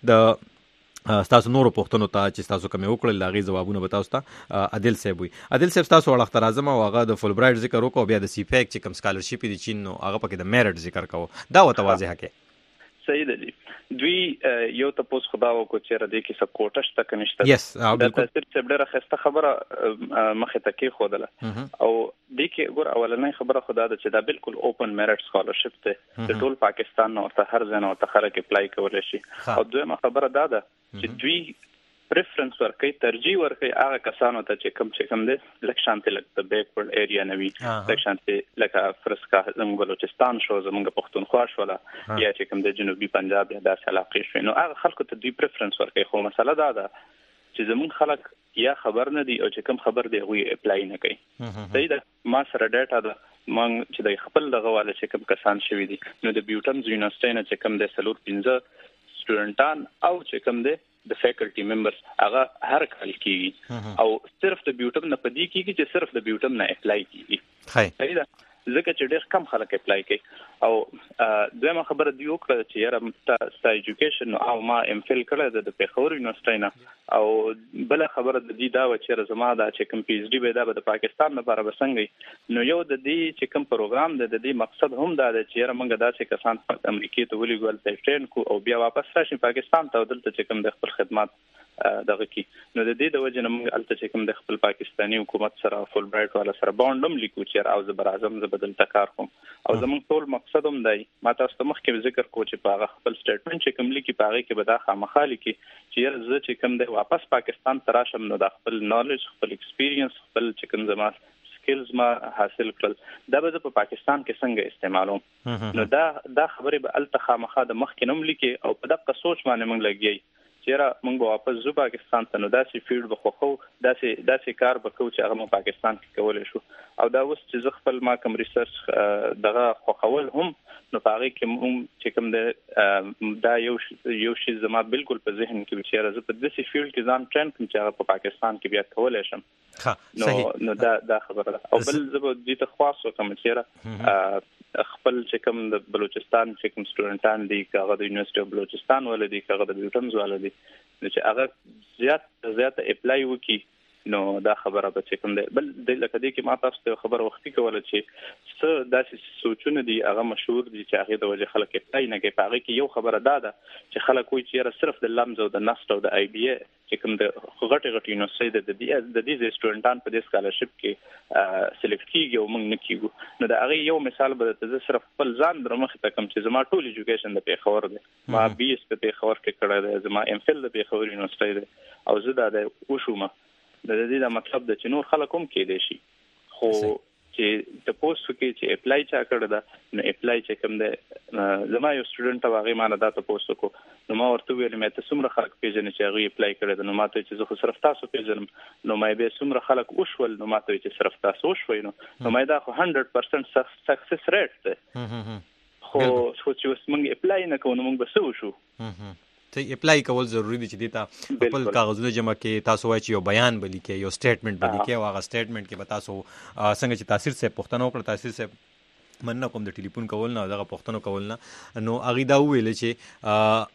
د تاسو نورو پښتنو ته چې تاسو کوم وکړل لاغي جوابونه به تاسو ته عادل صاحب وي عادل صاحب تاسو وړاندې راځم او هغه د فول برایټ ذکر وکاو بیا د سی پیک چې کوم سکالرشپ دي چین نو هغه پکې د میرټ ذکر کاو دا وته واضحه کې صحیح ده جی دوی یو تاسو خدا وکړو چې را دي کې سب کوټه شته کنيشته یس دا تاسو چې ډېره خسته خبره مخه ته کې خودله او دې کې ګور اولنۍ خبره خدا ده چې دا بالکل اوپن میرټ سکالرشپ ته د ټول پاکستان نو ته هر ځای نو ته خلک اپلای کولای شي او دویمه خبره دا ده چې دوی پریفرنس ورکوي ترجیح ورکوي هغه کسانو ته چې کم چې کم دي لکه شانتي لکه د بیکورډ ایریا نوي لکه شانتي لکه فرسکا زموږ بلوچستان شو زموږ پښتونخوا شو یا چې کم د جنوبي پنجاب یا داسې علاقې شو نو هغه خلکو ته دوی پریفرنس ورکوي خو مسله دا ده چې زموږ خلک یا خبر نه دي او چې کم خبر دی هغه اپلای نه کوي صحیح ده ما سره ډاټا ده مونږ چې د خپل دغه واله چې کم کسان شوي دي نو د بیوټمز یونیورسيټي نه چې کم د سلور پنځه سټوډنټان او چې کم دي د فیکلټي ممبرز هغه هر کال کیږي او صرف د بیوټم نه پدې کیږي چې صرف د بیوټم نه اپلای کیږي صحیح ده ځکه چې ډېر کم خلک اپلای کوي. او دویمه خبره دی وکړه چې یاره ستا ایجوکیشن او ما ام فل کړی د پېښور یونیورسيټي نه، او بل خبره د دې دا و چې زما دا چې کوم پی ایچ ډي به دا د پاکستان لپاره بسنګي. نو یو د دې چې کوم پروګرام د دې مقصد هم دا دی چې یاره موږ داسې کسان په امریکا ته ولېږو ته ټرین کو او بیا واپس راشي پاکستان ته دلته چې کوم د خپل خدمات دغه کی. نو د دې د وجه نه موږ الته چې کوم د خپل پاکستاني حکومت سره فول برایټ والا سره باندم لیکو چې او زبر اعظم ز بدل تکار کوم او زموږ ټول مقصد هم دی. ما تاسو ته مخکې ذکر کو چې په خپل سټیټمنټ چې کوم لیکي پاره کې به دا خامخالي کې چې زه چې کوم د واپس پاکستان ته راشم نو د خپل نالج خپل ایکسپیرینس خپل چې کوم زما سکلز ما حاصل کړل دا به په پاکستان کې څنګه استعمالوم. نو دا دا خبره به الته خامخا د مخکې نوم لیکي او په دغه سوچ باندې موږ لګیږي چې موږ به واپس زو پاکستان ته نو داسې فیلډ به خوخو داسې داسې کار به کوو چې هغه مو پاکستان کې کولای شو. او دا اوس چې زه خپل ما کوم ریسرچ دغه خوخول هم نو هغه کې هم چې کوم د دا یو یو شی زما بالکل په ذهن کې چې زه په داسې فیلډ کې ځان ټرین کوم چې هغه په پاکستان کې بیا کولای شم. نو نو دا دا خبره او بل زه به دې ته خاص وکم چې خپل چې کوم د بلوچستان چې کوم سټوډنټان دي هغه د یونیورسيټي اف بلوچستان ولدي هغه د بیوټمز ولدي چې هغه زیات زیات اپلای وکي نو دا خبره به چې کوم دی. بل د لکه دې کې ما تاسو ته خبر وختي کوله چې څه داسې سوچونه دي هغه مشهور دي چې هغه د وجه خلک اپلای نه کوي. هغه کې یو خبره دا ده چې خلک کوئی چې صرف د لمز او د نست او د آی بی ای چې کوم د غټ غټ یونیورسيټي د دې د دې سټوډنټان په دې سکالرشپ کې سلیکټ کیږي او موږ نه کیږو. نو دا هغه یو مثال به ته صرف خپل ځان درمخ ته کوم چې زما ټول ایجوکیشن د پېښور دی، ما بي اس په پېښور کې کړی دی، زما ام فل د پېښور یونیورسيټي دی او زه دا د وشوم. د دې دا مطلب د چې نور خلک هم کې دي شي خو چې د پوسټ کې چې اپلای چا کړی دا نو اپلای چې کوم دی زما یو سټوډنټ واغې مانه دا ته پوسټ کو نو ما ورته ویل مې ته څومره خلک پیژنې چې هغه اپلای کړی دا نو ما ته چې زه خو صرف تاسو پیژنم نو مې به څومره خلک وشول نو ما ته چې صرف تاسو وشوي نو نو مې دا خو صد درصد سکسس ریټ دی خو خو چې موږ اپلای نه کوو نو موږ به څه وشو. ته اپلای کول ضروری دي چې دیتا خپل کاغذونه جمع کې تاسو وایي چې یو بیان بلی کې یو سټیټمنټ بلی کې او هغه سټیټمنټ کې به تاسو څنګه چې تاثیر سره پښتنو کړ تاثیر سره مننه کوم د ټلیفون کول نه دغه پښتنو کول نه نو اغه دا ویل چې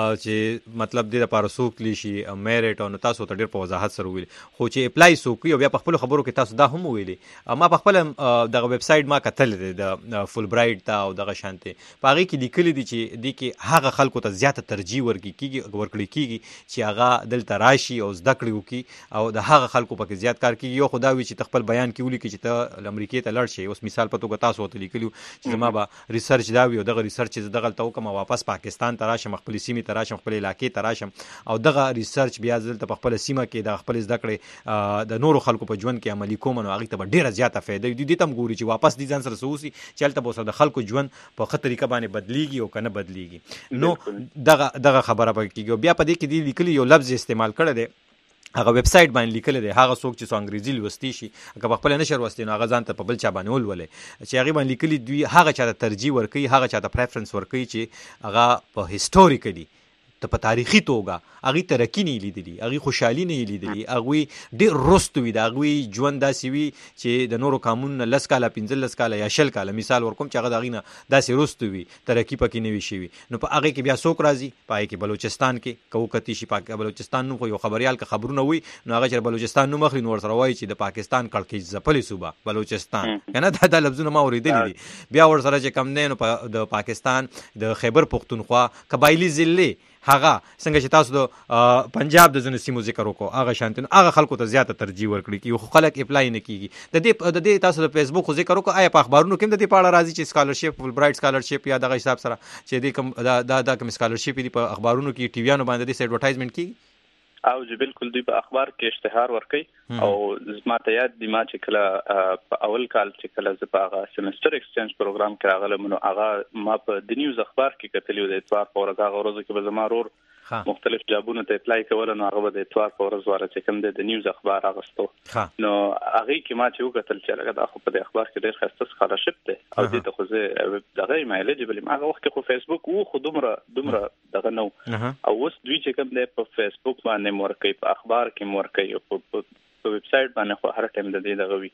چې مطلب دې لپاره سوق لشي میریټ او تاسو ته ډېر په وضاحت سره ویل خو چې اپلای سوق یو بیا په خپل خبرو کې تاسو دا هم ویلي ما په خپل دغه ویب سټ ما کتل دی د فول برایټ دا او دغه شانته په هغه کې لیکل دي چې د کې هغه خلکو ته زیاته ترجیح ورکړي کیږي ورکړي کیږي چې هغه دلته راشي او زده کړي وکي او د هغه خلکو په کې زیات کار کیږي. یو خدای وي چې خپل بیان کې ولي کې چې ته امریکا ته لړ شي اوس مثال په توګه تاسو ته لیکلو چې ما به ریسرچ دا وي او دغه ریسرچ چې دغه ته کوم واپس پاکستان ته راشم خپل سیمه ته راشم خپل کې تراشم او دغه ریسرچ بیا ځل ته خپل سیمه کې د خپل زده کړې د نورو خلکو په ژوند کې عملی کوم نو هغه ته ډیره زیاته فائدې دي. دې تم ګوري چې واپس دي ځان سره سوسي چلته به سره د خلکو ژوند په خطر طریقه باندې بدلیږي او کنه بدلیږي. نو دغه دغه خبره به کیږي. بیا په دې کې دی لیکلي یو لفظ استعمال کړی دی هغه ویب سټ باندې لیکل دی هغه څوک چې انګریزي لوستي شي هغه په خپل نشر وستي نو هغه ځان ته په بل چا باندې ولولې چې هغه باندې لیکلي دوی هغه چا ته ترجیح ورکوي هغه چا ته پریفرنس ورکوي چې هغه په هیستوریکلی ته په تاریخي توګه هغه ترقی نه لیدلی هغه خوشحالي نه لیدلی هغه ډېر رست وي دا هغه ژوند داسې وي چې د نورو قانون لس کاله پنځلس کاله یا شل کاله مثال ورکوم چې هغه دغه نه داسې رست وي ترقی پکې نه وي شي. نو په هغه کې بیا څوک راځي پای کې بلوچستان کې کوکتی شي پاک بلوچستان نو یو خبريال کا خبرونه وي نو هغه چې بلوچستان نو مخري نور سره وایي چې د پاکستان کړکې ځپلې صوبه بلوچستان کنه دا د لفظونه ما اوریدل دي. بیا ور سره چې کم نه نو د پاکستان د خیبر پختونخوا قبایلی ضلع هغه څنګه چې تاسو د پنجاب د ځنې سیمو ذکر وکړو هغه شانتن هغه خلکو ته زیاته ترجیح ورکړي کی خو خلک اپلای نه کیږي. د دې د دې تاسو د فیسبوک ذکر وکړو آیا په اخبارونو کې د دې پاړه راځي چې سکالرشپ فول برایټ سکالرشپ یا دغه حساب سره چې دې کوم دا دا کوم سکالرشپ دی په اخبارونو کې ټي ویانو باندې د ایډورټایزمنت کیږي او چې بالکل دوی په اخبار کې اشتهار ورکړي او ما ته یاد دي ما چې کله په اول کال چې کله زه په هغه سیمستر ایکسچینج پروګرام کې راغلم نو هغه ما په د نیوز اخبار کې کتلی و د اتوار په ورځ هغه ورځ کې به زما رور مختلف جابونه ته اپلای کول نو هغه د اتوار په ورځ واره چې کوم د نیوز اخبار اغستو نو هغه کې ما چې وکتل چې هغه د خو په اخبار کې ډېر خاصه سکالرشپ ده او دې ته خو زه دغه ما الیجیبل ما هغه وخت کې خو فیسبوک وو خو دومره دومره دغه نو او اوس دوی چې کوم د په فیسبوک باندې مورکې په اخبار کې مورکې په ویب سټ باندې خو هر ټیم د دې دغه وی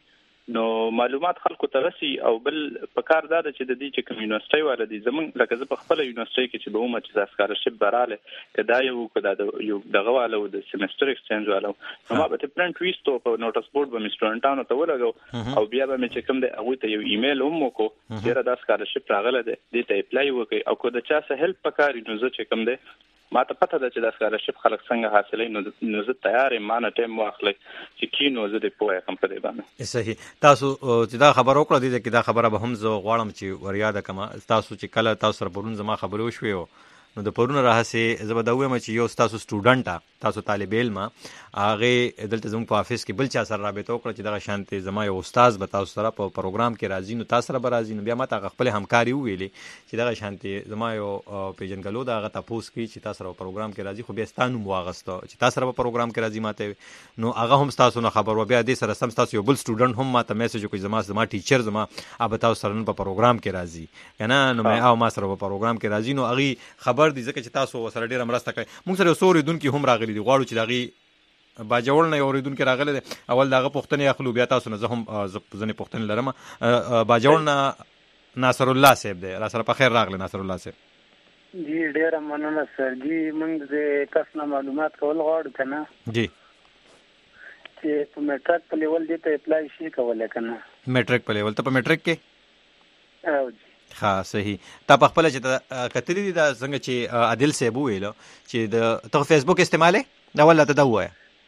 نو معلومات خلکو ته رسي او بل په کار دا چې د دې چې کوم یونیورسيټي والدي زمونږ لکه زه په خپل یونیورسيټي کې چې به ومه چې د سکالرشپ براله کدا یو کدا د یو دغه والو د سیمستر ایکسچینج والو نو ما به پرنٹ ویستو په نوټس بورډ به سټوډنټانو ته ولګو او بیا به مې چې کوم د هغه ته یو ایمیل هم وکړو چې را د سکالرشپ راغله ده دې ته اپلای وکړي او کو د چا څه هیلپ پکاري نو زه چې کوم ده ما ته پته ده چې د سکالرشپ خلک څنګه حاصلې نو زه تیار یم مانه ټیم واخلې چې کینو زه د پوهه کم په دې باندې صحیح تاسو چې دا خبر وکړه دي چې دا خبره به هم زه غواړم چې وریاده کما تاسو چې کله تاسو سره پرون زما خبرې وشوي نو د پرونه راهسه زه به دا وایم چې یو تاسو سټوډنټ تاسو طالب علم هغه دلته زموږ په افیس کې بل چا سره رابطه وکړه چې دا شانتي زما یو استاد به تاسو سره په پروګرام کې راځي نو تاسو سره به راځي نو بیا ما ته خپل همکاري ویلې چې دا شانتي زما یو پیجنګلو دا غته پوس کی چې تاسو سره په پروګرام کې راځي خو بیا ستانو مواغسته چې تاسو سره په پروګرام کې راځي ماته نو هغه هم تاسو نه خبر و بیا دې سره سم تاسو یو بل سټوډنټ هم ماته میسج کوي زما زما ټیچر زما اب تاسو سره په پروګرام کې راځي کنه نو مې او ما سره په پروګرام کې راځي نو هغه خبر دي ځکه چې تاسو سره ډیره مرسته کوي موږ سره سوري دونکو هم راغلي دي غواړو چې دغه باجوړ نه اوریدونکو راغلي دي اول دغه پښتنې اخلو بیا تاسو نه زه هم ځنې پښتنې لرم باجوړ نه ناصر الله صاحب دی را سره په خیر راغلی ناصر الله صاحب جی ډیره مننه سر جی موږ د کس نه معلومات کول غواړو کنه جی چې په میټرک په لیول دی ته اپلای شي کولای کنه میټرک په لیول ته په میټرک کې او ها صحیح تا په خپل چې کتلی دي دا څنګه چې عادل صاحب ویل چې د ته فیسبوک استعماله دا ولا ته دا وای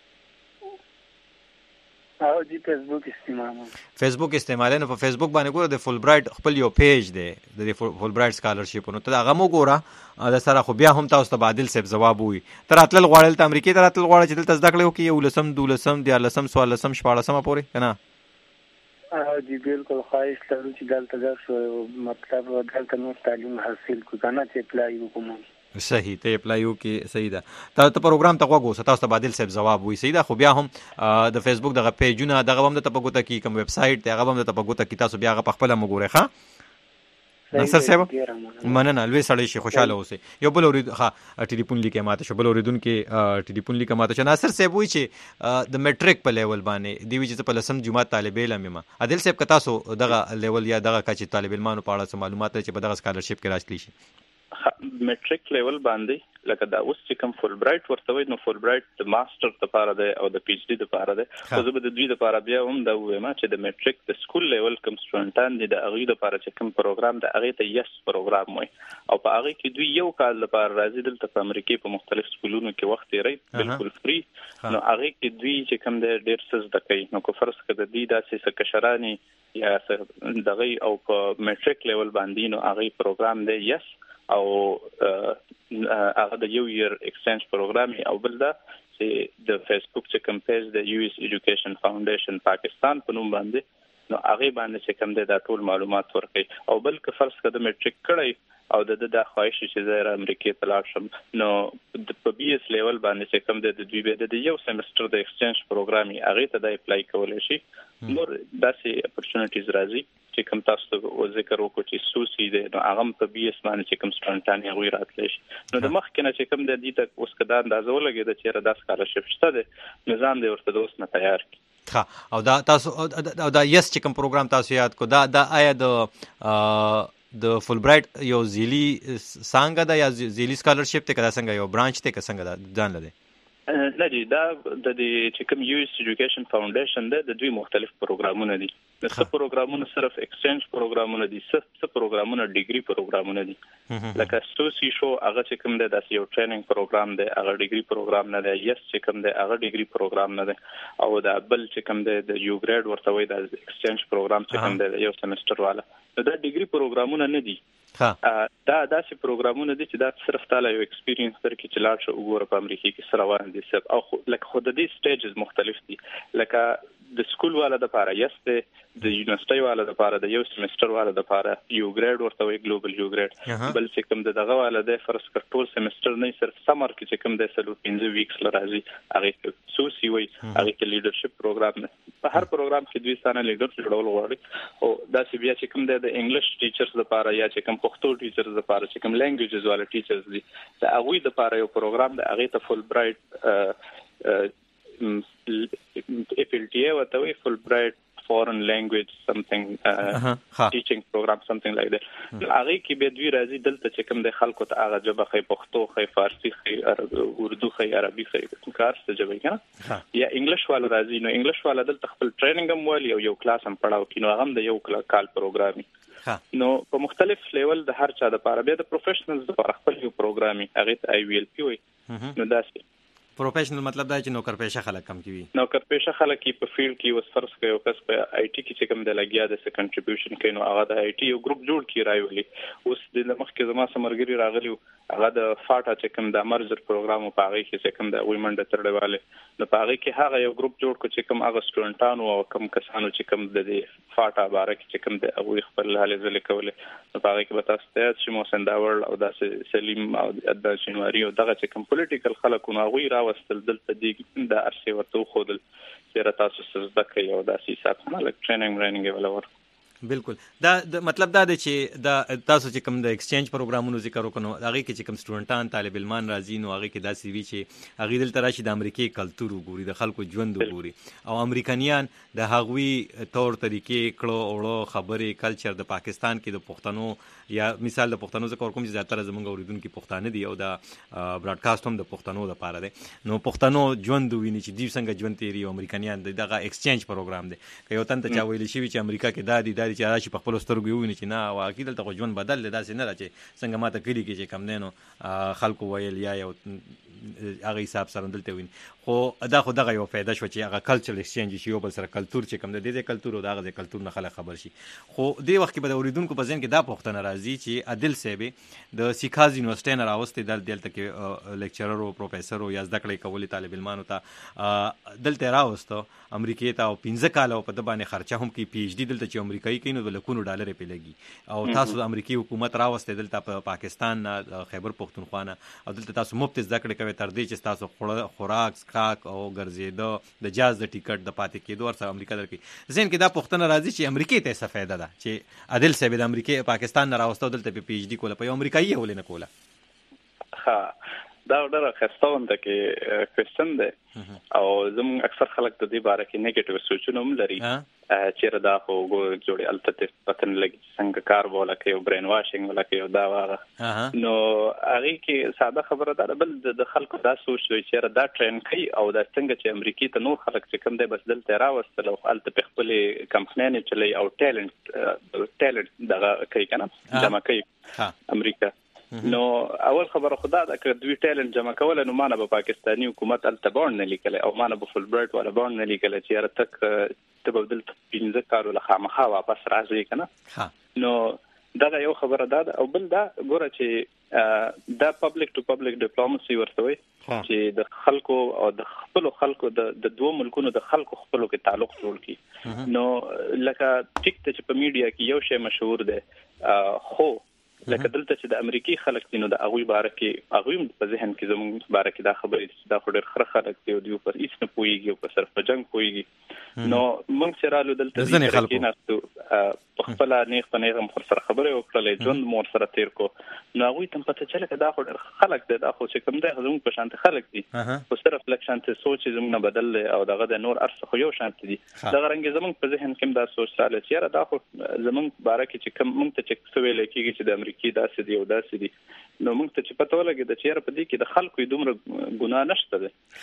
او جی فیسبوک استعمال فیسبوک استعمال نه په فیسبوک باندې ګوره د فول برایټ خپل یو پیج دی د فول برایټ سکالرشپ نو ته هغه مو ګوره د سره خو بیا هم تاسو ته عادل صاحب جواب وي تر اتل غواړل ته امریکای تر اتل غواړل چې دلته زده کړو کې یو لسم دولسم دی لسم سوال لسم شپاړسم پورې کنه او جی بالکل خواهش لرو چې دلته درس مطلب دلته نو تعلیم حاصل کو کنه چې اپلای وکړو صحیح ته اپلای وکړي صحیح ده ته ته پروګرام ته وګورئ تاسو ته عادل صاحب جواب وي صحیح ده خو بیا هم د فیسبوک دغه پیجونه دغه هم د تپګوته کې کوم ویب سټ ته هغه هم د تپګوته کې تاسو بیا هغه په خپل مګورئ ښا نصر صاحب مننه لوي سړی شي خوشاله اوسئ یو بل اورید ها ټلیفون لیکه ماته شو بل اوریدون کې ټلیفون لیکه ماته شو ناصر صاحب وی چې د میټریک په لیول باندې دی وی چې په لسم جمعه طالب علم ما عادل صاحب کتا سو دغه لیول یا دغه کچ طالب علمانو په اړه معلومات چې په دغه سکالرشپ کې راشلی شي میټریک لیول باندې لکه دا اوس چې کوم فول برایټ ورته وي نو فول برایټ د ماستر لپاره دی او د پی ایچ ډي لپاره دی خو زه به د دوی لپاره بیا هم دا وایم چې د میټریک د سکول لیول کوم سټوډنټان دي د هغه لپاره چې کوم پروګرام د هغه ته یس پروګرام وي او په هغه کې دوی یو کال لپاره راځي دلته په امریکا په مختلف سکولونو کې وخت یې بالکل فری نو هغه کې دوی چې کوم د ډیر څه زده کوي نو کو فرض کړه د دې داسې څه کشرانی یا دغه او په میټریک لیول باندې نو هغه پروګرام دی یس او هغه د یو ییر ایکسچینج پروګرام او بل دا چې د فیسبوک چې کوم پیج د یو ایس ایجوکیشن فاونډیشن پاکستان په نوم باندې نو هغه باندې چې کوم د ټول معلومات ورکړي او بل که فرض کړه د میټریک کړی او د د خواهش چې زه امریکا ته لاړ شم نو په بي اس لیول باندې چې کوم د دوی به د یو سیمستر د ایکسچینج پروګرام هغه ته د اپلای کولای شي نور داسې اپورچونټیز راځي چې کوم تاسو ته ذکر وکړو چې سوسي دی نو هغه په بي اس باندې چې کوم سټوډنټان هغه راتلی شي نو د مخ کې نه چې کوم د دې ته اوس کدا اندازه ولګي د چیرې د سکالرشپ شته دی نظام دی ورته اوس نه تیار کی ها او دا تاسو او دا یس چې کوم پروګرام تاسو یاد کو دا دا آیا د د فول برایټ یو زیلی څنګه دا یا زیلی سکالرشپ ته کدا څنګه یو برانچ ته څنګه دا ځان لده نه دي دا د دې چې کوم یو ایس ایجوکیشن فاونډیشن ده د دوی مختلف پروګرامونه دي د څه پروګرامونه صرف ایکسچینج پروګرامونه دي څه پروګرامونه ډیګري پروګرامونه دي لکه سوسی شو هغه چې کوم ده د یو ټریننګ پروګرام دی هغه ډیګري پروګرام نه دی یس چې کوم ده هغه ډیګري پروګرام نه دی او دا بل چې کوم ده د یو ګریډ ورته وي د ایکسچینج پروګرام چې کوم ده یو سیمستر والا دا ډیګري پروګرامونه نه دي دا داسې پروګرامونه دي چې دا صرف تعالی یو ایکسپیرینس درکې چې لاړ شو وګوره په امریکا کې سره روان دي او لکه خو د دې سټیجز مختلف دي لکه د سکول والا د لپاره یس دی د یونیورسيټي والا د لپاره د یو سیمستر والا د لپاره یو ګریډ ورته وي ګلوبل یو ګریډ بل چې کوم د دغه والا د فرض کړ ټول سیمستر نه صرف سمر کې چې کوم د سلو پنځه ویکس لرازي هغه سوسی وي هغه کې لیډرشپ پروګرام په هر پروګرام کې دوی ستانه لیډر جوړول غواړي او دا چې بیا چې کوم د انګلیش ټیچرز لپاره یا چې کوم پښتو ټیچرز لپاره چې کوم لینګویجز والا ټیچرز دي دا هغه د لپاره یو پروګرام د هغه ته فول برایټ اف ال ټي ای وته وی فول برایټ foreign language something uh, teaching program something like that هغه کې به دوی راځي دلته چې کوم د خلکو ته هغه ژبه خي پښتو خي فارسی خي اردو خي عربي خي کار څه ژبه کنه یا انګلیش والا راځي نو انګلیش والا دلته خپل ټریننګ هم ولي او یو کلاس هم پڑھاو کینو هغه د یو کال پروګرامي نو په مختلف لیول د هر چا د لپاره به د پروفیشنلز لپاره خپل یو پروګرامي هغه ته آی وی ال پی وي نو داسې پروفیشنل مطلب دا چې نوکر پیشه خلک کم کوي نوکر پیشه خلک په فیلډ کې وس فرض کوي او کس په آی ټی کې چې کوم د لګیا د کنټریبیوشن کوي نو هغه د آی ټی یو ګروپ جوړ کی راوړي اوس د مخکې زما سمرګری راغلی هغه د فاټا چې کوم د مرجر پروګرام په هغه کې چې کوم د ویمن د ترډواله نو په هغه کې هغه یو ګروپ جوړ کو چې کوم هغه سټوډنټانو او کوم کسانو چې کوم د فاټا باره کې چې کوم د هغه خپل حالې زل کوله نو په هغه کې به تاسو ته چې مو سنداور او د سلیم او د شینواری او دغه چې کوم پولیټیکل خلکو نو هغه راوستل دلته د ارسي ورته خودل چې تاسو سره ځکه یو داسې حساب مالک ټریننګ رننګ ولور بالکل دا مطلب دا دی چې دا تاسو چې کوم د ایکسچینج پروګرامونو ذکر وکړو هغه کې چې کوم سټوډنټان طالب علمان راځي نو هغه کې دا سی وی چې هغه دلته راشي د امریکای کلچر وګوري د خلکو ژوند وګوري او امریکایان د هغوی تور طریقې کړو اورو خبرې کلچر د پاکستان کې د پښتنو یا مثال د پښتنو ذکر کوم چې زیاتره زمونږ اوریدونکو پښتانه دي او د براډکاسټ هم د پښتنو لپاره دی نو پښتنو ژوند ویني چې دی څنګه ژوند تیری او امریکایان دغه ایکسچینج پروګرام دی که یو تن ته چا ویل شي چې امریکا کې دا دی چې راشي په خپل سترګو ویني چې نه واقعي دلته ژوند بدل دی داسې نه راځي څنګه ماته کلی کې چې کم دینو خلکو ویل یا یو هغه حساب سره دلته ویني خو دا خو دغه یو فایده شو چې هغه کلچرل ایکسچینج شي یو بل سره کلچر چې کم دی د کلچر او دغه کلچر نه خلک خبر شي خو دې وخت کې به د اوریدونکو په ذهن کې دا پوښتنه راځي چې عادل صاحب د سیکاز یونیورسيټي نه راوستي دل دلته کې لیکچرر او پروفیسور او یا زده کړې کولې طالب علمانو ته دلته راوستو امریکای ته او پنځه کال په د باندې خرچه هم کې پی ایچ ډی دلته چې امریکایي کینو د لکونو ډالر په لګي او تاسو د امریکای حکومت راوستي دلته په پاکستان خیبر پختونخوا او دلته تاسو مفت زده کړې کوي تر دې چې تاسو خوراک سکاک او ګرځېدو د جاز د ټیکټ د پاتې کېدو ورسره امریکا درکې ځین کې دا پښتنه راځي چې امریکای ته څه فائدہ ده چې عادل صاحب د امریکای پاکستان نه راوستو دلته په پی ایچ ډی کوله په امریکایي ولې نه کوله ها دا ډېر خستون ته کې کوېسچن ده او زم اکثر خلک د دې باره کې نیگیټیو سوچونه هم لري چې دا خو جوړي الته پتن لګي څنګه کار ولا کوي او برین واشینګ ولا کوي دا واغه نو هغه کې ساده خبره ده بل د خلکو دا سوچ وي چې دا ټرین کوي او دا څنګه چې امریکای ته نور خلک چې کوم دی بس دلته راوستل او الته خپل کمپنۍ چلی او ټیلنت ټیلنت دا کوي کنه جمع کوي امریکا نو اول خبره خدا دا که دوی ټیلنت جمع کول نو مانه په پاکستانی حکومت التبون نه لیکل او مانه په فل برټ ولا بون نه لیکل چې را تک تبدل پینځه کارو له خامخا واپس راځي کنه نو دا یو خبره ده او بل دا ګوره چې دا پبلک ټو پبلک ډیپلوماسي ورته وي چې د خلکو او د خپل خلکو د دوه ملکونو د خلکو خپلو کې تعلق جوړ کی نو لکه ټیک ته چې په میډیا کې یو شی مشهور ده خو لکه دلته چې د امریکای خلک دي نو د هغوی باره کې هغوی په ذهن کې زموږ باره کې دا خبرې چې دا خو ډېر خره خلک دي او دوی پر هیڅ نه پوهېږي او په صرف په جنګ پوهېږي نو موږ چې رالو دلته کېناستو په خپله نیغ په نیغ هم ورسره خبرې وکړلې ژوند مو ورسره تېر کړو نو هغوی ته هم پته چې لکه دا خو ډېر خلک دی دا خو چې کوم دی زموږ په شانتې خلک دي خو صرف لږ شانتې سوچ یې زموږ نه بدل دی او دغه د نور هر څه خو یو شانتې دي دغه رنګې زموږ په ذهن کې هم دا سوچ راغلی چې یاره دا خو زموږ باره کې چې کوم موږ ته چې څه ویلی کېږي چې د امریکې داسې دی او داسې دي نو موږ ته چې پته ولګېده چې یاره په دې کې د خلکو یې دومره ګناه نشته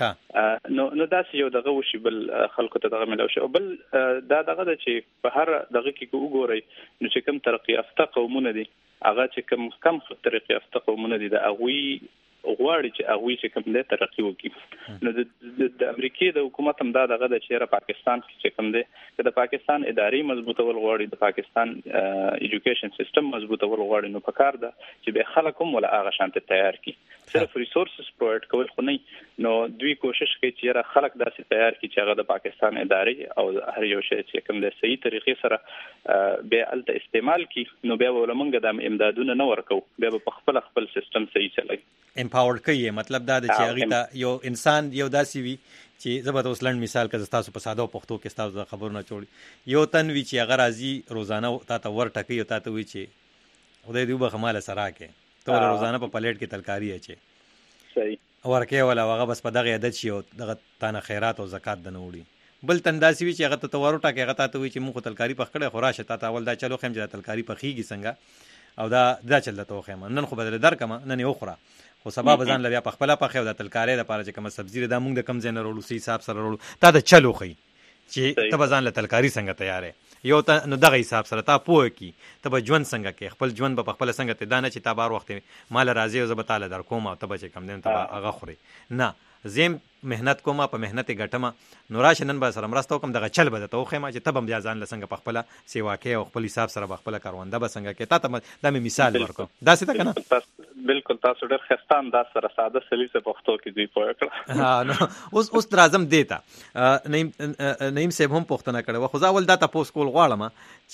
دی نو نو داسې یو دغه وشي بل خلکو ته دغه میلاو شي او بل دا دغه ده چې په هر دغه کې وګورئ نو چې کوم ترقي یافته قومونه دي هغه چې کوم کم ترقي یافته قومونه دي د هغوی غواړي چې هغوی چې کوم دی ترقي وکړي نو د امریکای د حکومت هم دا دغه د چیرې پاکستان کې چې کوم دی که د پاکستان ادارې مضبوطول غواړي د پاکستان ایجوکیشن سیستم مضبوطول غواړي نو پکار ده چې به خلک هم ولا هغه شانته تیار کړي صرف ریسورسز پرووایډ کول خو نه نو دوی کوشش کوي چې خلک داسې تیار کړي چې هغه د پاکستان ادارې او هر یو شی چې کوم دی صحیح طریقې سره به الته استعمال کړي نو بیا ولمنګ د امدادونه نه ورکو بیا په خپل خپل سیستم صحیح چلای امپاورډ کوي مطلب دا د چې هغه ته یو انسان یو داسي وي چې زبر اوسلند مثال که تاسو په ساده پښتو کې تاسو خبرونه چوړي یو تن وی چې هغه راځي روزانه تا ته ور ټکی او تا ته وی چې خدای دې وبخماله سره کې ته روزانه په پلیټ کې ترکاری اچي صحیح ورکه ولا هغه بس په دغه عادت شي او دغه تانه خیرات او زکات د نوړي بل تنداسي وی چې هغه ته تورو ټاکي هغه ته وی چې موږ تلکاری په خړه خوراشه تا اول دا چلو خیم چې تلکاری په خيږي څنګه او دا دا چل ته خیم نن خو بدل در کما نن یو خورا خو سبب ځان لبیا په خپل په خو د تلکاری د پاره چې کوم سبزی دا موږ د کم زین رولو سي حساب سره رولو تا د چلو خي چې ته ځان له تلکاری څنګه تیارې یو ته نو دغه حساب سره تا پوه کی ته به ژوند څنګه کې خپل ژوند په خپل څنګه ته دانه چې تا بار وخت مال راځي او زبطاله در کوم او ته به کم دین ته هغه خوري نه زم مهنت کومه په مهنت غټمه نو راشه نن به سره مرسته کوم دغه چل به ته خو ما چې تبم بیا ځان لسنګ په خپل سیوا کې او خپل حساب سره خپل کاروانده به څنګه کې تا ته د مثال ورکو دا څه ته کنه بالکل تاسو ډېر خستان دا سره ساده سلیسه پښتو کې دی پوهه کړه ها نو اوس اوس درازم دیتا نیم نیم سیب هم پښتنه کړه خو ځاول دا تاسو کول غواړم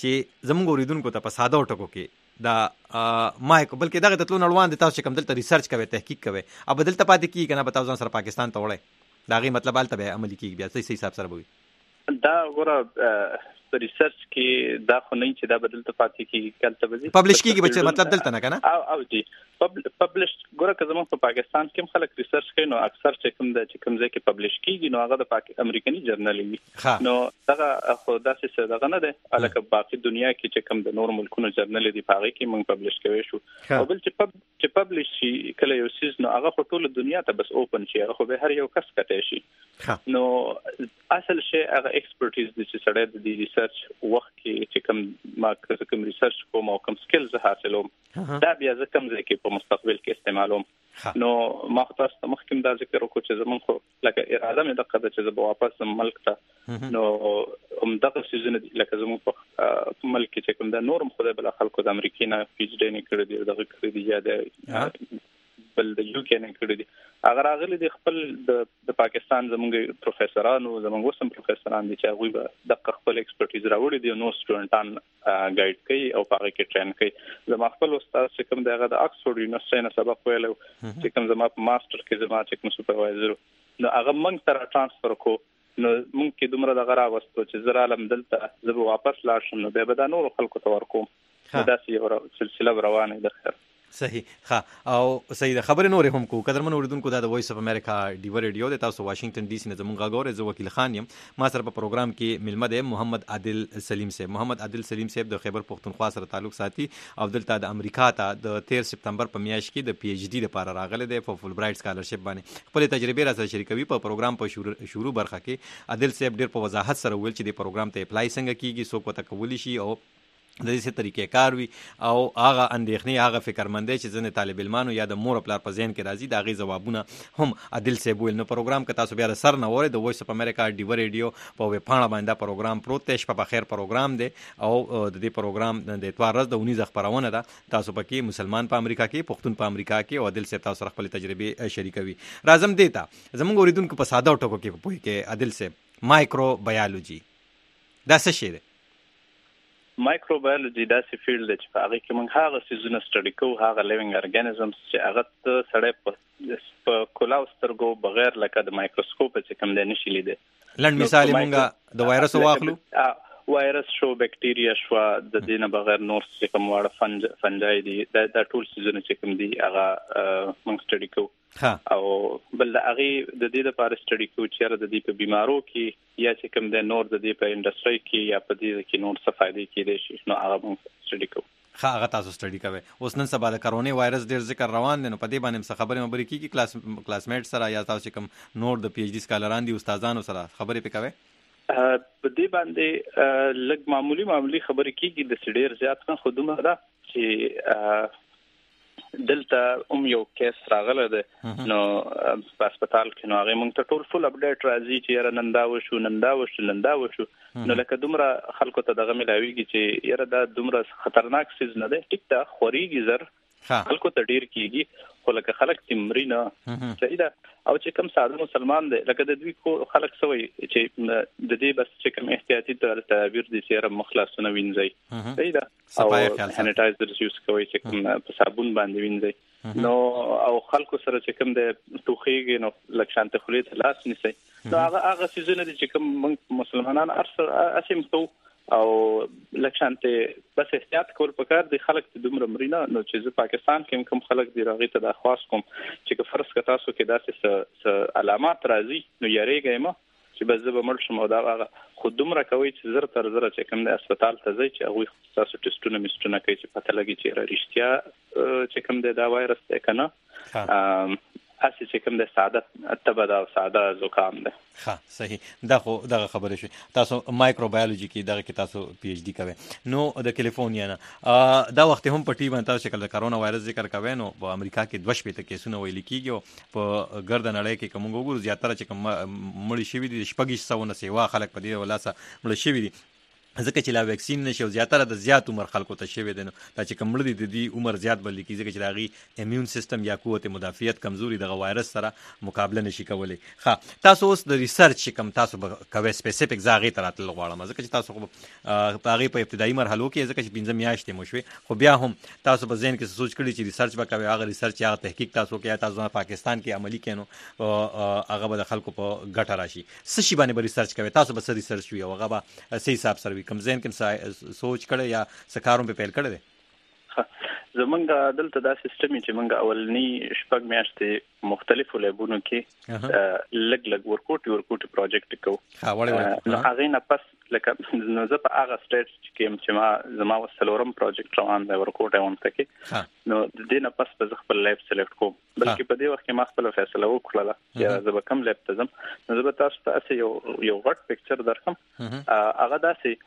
چې زموږ اوریدونکو ته په ساده ټکو کې دا مایک بلکې دغه تلون اړوان دي تاسو کوم دلته ریسرچ کوي تحقیق کوي او بدل ته پاتې کی کنه به تاسو سره پاکستان ته وړي دا غي مطلب الته به عملی کیږي بیا صحیح حساب سره وي دا غوړه په ریسرچ کې دا خو نه چې دا بدل ته پاتې کیږي کله به پبلش کیږي بچ مطلب دلته نه کنه او او جی پبلش ګوره که زموږ په پاکستان کې خلک ریسرچ کوي نو اکثر چې کوم د چې کوم ځای کې پبلش کیږي نو هغه د پاک امریکایي جرنل وي نو دا خو داسې څه دغه نه ده الکه باقي دنیا کې چې کوم د نور ملکونو جرنل دي پاغي کې موږ پبلش کوي شو او بل چې پب چې پبلش شي کله یو سیز نو هغه په ټول دنیا ته بس اوپن شي هغه خو به هر یو کس کټي شي نو اصل شي هغه ایکسپرټیز د چې سره د ریسرچ وخت کې چې کوم ما کوم ریسرچ کوم او کوم سکلز حاصلوم دا بیا زه کوم ځای کې په مستقبل کې استعمالوم نو ما تاسو ته مخکې دا ذکر وکړ چې زمون خو لکه اراده مې د قضا چې زه به واپس ملک ته نو هم دغه سيزونه لکه زمون په ملک کې کوم دا نورم خدای بل خلکو د امریکا نه پیچ ډی نه کړی دی دغه کړی دی یا د بل د یو کې نه کړی دی اگر اغلی د خپل د پاکستان زمونږ پروفیسورانو زمونږ وسم پروفیسوران دي چې هغه به د خپل ایکسپرټیز راوړي دي نو سټوډنټان ګایډ کوي او هغه کې ټرین کوي زما خپل استاد چې کوم دغه د اکسفورد یونیورسيټي نه سبق ویلو چې کوم زما په ماستر کې زما چې کوم سپروایزر نو هغه موږ تر ترانسفر کو نو موږ کې دومره دغه راوستو چې زرا علم دلته زه واپس لاړ شم نو به دا نور خلکو ته ورکوم دا سي سلسله روانه ده خیر صحیح ها او صحیح ده خبر نور هم کو قدر من اوریدونکو دا د وایس اف امریکا ډیو ریډیو د تاسو واشنگټن ډي سي نه زمونږ غوړې زه وکیل خان یم ما سره په پروګرام کې ملمه ده محمد عادل سلیم صاحب محمد عادل سلیم صاحب د خیبر پختونخوا سره تعلق ساتي او دلته د امریکا ته د تیر سپتمبر په میاشت کې د پی ایچ ډي لپاره راغلی دی په فول برایټ سکالرشپ باندې خپل تجربه را سره شریکوي په پروګرام په شروع برخه کې عادل صاحب ډیر په وضاحت سره ویل چې د پروګرام ته اپلای څنګه کیږي څوک وته کولی شي او د دې طریقې کار وي او هغه اندېښنې هغه فکرمندۍ چې ځنې طالب علمانو یا د مور پلار په ذهن کې راځي د هغې ځوابونه هم عادل صاحب ویل نو پروګرام که تاسو بیا د سر نه وورئ د وایس اف امریکا ډیو ریډیو په ویب پاڼه باندې دا پروګرام پروت دی شپه په خیر پروګرام دی او د دې پروګرام د اتوار ورځ د اونیزه خپرونه ده تاسو پکې مسلمان په امریکا کې پښتون په امریکا کې او عادل صاحب تاسو سره خپل تجربې شریکوي راځم دې ته زموږ اوریدونکو په ساده ټکو کې پوهې کې عادل صاحب مایکرو بایولوژي دا څه شی دی مایکروبیولوژي داسې فیلډ دی چې په هغه کې موږ هغه سیزونه سټډي کوو هغه لیوینګ ارګانیزمز چې هغه سړی په کلاو سترګو بغیر لکه د مایکروسکوپ چې کوم دی نشي لیدلی لنډ مثال موږ د وایرس واخلو وایرس شو بکټیریا شو د دې نه بغیر نور څه کوم واړه فنج فنجای دي دا ټول سیزونه چې کوم دي هغه موږ سټډي کوو او بل هغه د دې لپاره سټډي کوو چې د دې په بیمارو کې یا چې کوم د نور د دې په انډستری کې یا په دې کې نور څه فائدې کېدې شي نو هغه موږ سټډي کوو ها هغه تاسو سټډي کوئ اوس نن سبا د کرونا وایرس ډیر ذکر روان دي نو په دې باندې څه خبرې مبرې کیږي کلاس کلاسمیټ سره یا تاسو کوم نور د پی ایچ ډي سکالران دي استادانو سره خبرې پکوي په دې باندې لږ معمولی معمولی خبرې کیږي د ډیر زیات خو دومره ده چې دلته هم یو کیس راغله ده نو په هسپتال کې نو هغه موږ ته ټول فل اپډیټ راځي چې یاره نن دا وشو نن دا وشو نن دا وشو نو لکه دومره خلکو ته دغه ملاویږي چې یاره دا دومره خطرناک سیز نه ده ټیک ده خوريږي زر خلکو ته ډیر کیږي خو لکه خلک تمرین صحیح ده او چې کوم ساده مسلمان دی لکه د دوی کو خلک سوي چې د دې بس چې کوم احتیاطي تدابیر دي چې مخلصونه وینځي صحیح ده او سانیټایزر یوز کوي چې کوم په صابون باندې وینځي نو او خلکو سره چې کوم د توخیږي نو لکشان ته خلیت لاس نسی نو هغه هغه سيزونه دي چې کوم مسلمانان ارسل اسیم تو او لکشانته بس احتیاط کول پکار دي خلک ته دومره مرینا نو چې زه پاکستان کې کوم خلک دی راغی ته درخواست کوم چې فرض کتا سو کې داسې س علامات راځي نو یریږي ما چې بس زه به مړ شم او دا هغه خو دومره کوي چې زر تر زره چې کوم د هسپتال ته ځي چې هغوی تاسو ټیسټونه میسټونه کوي چې پته لګي چې رښتیا چې کوم د دا وایرس دی که نه اسی چې کوم د ساده تبه دا ساده زکام ده. ها صحیح. دا خو دغه خبره شي. تاسو مایکروبیولوژي کې دغه کې تاسو پی ایچ ډی کوي. نو د کیلیفورنیا نه دا وخت هم په ټي باندې تاسو شکل د کرونا وایرس ذکر کوي. نو په امریکا کې دوه شپې ته کیسونه ویل کیږي په ګرد نړۍ کې کوم وګورو زیاتره چې کوم مړی شوی دي شپږ سوه نه سیوا خلک په دې ولاسه مړ شوی دي ځکه چې لا ویکسین نشي او زیاتره د زیات عمر خلکو ته شوی دی. نو دا چې کوم مړ دي د دې عمر زیات بل کیږي ځکه چې د هغې امیون سیستم یا قوت مدافعت کمزوري دغه وایرس سره مقابله نشي کولی. ښه تاسو اوس د ریسرچ چې کوم تاسو به کوئ سپیسیفیک زه هغې ته راتلل غواړم ځکه چې تاسو خو په هغې په ابتدایي مرحلو کې ځکه چې پنځه میاشتې مو شوې خو بیا هم تاسو په ذهن کې سوچ کړي چې ریسرچ به کوئ هغه ریسرچ هغه تحقیق تاسو کوئ تاسو پاکستان کې عملي کړئ نو هغه به د خلکو په ګټه راشي. څه شي باندې به ریسرچ کوئ تاسو به څه ریسرچ وي او هغه به څه حساب سره وي کوم ذهن کې سوچ کړی یا څه کار هم په پیل کړی دی؟ زمونږ دلته دا سیستم چې موږ اولنی شپږ میاشتې مختلفو لیبونو کې لږ لږ ورکوټي ورکوټي پروجیکټ کوو. نو هغې نه پس لکه نو زه په هغه سټیټ کې یم چې ما زما څلورم پروجیکټ روان دی ورکوټ اونته کې. نو د دې نه پس به زه خپل لیب سلیکټ کوم بلکې په دې وخت کې ما خپله فیصله وکړله چې زه به کوم لیب ته ځم. نو زه به تاسو ته هسې یو یو غټ پکچر درکړم. هغه داسې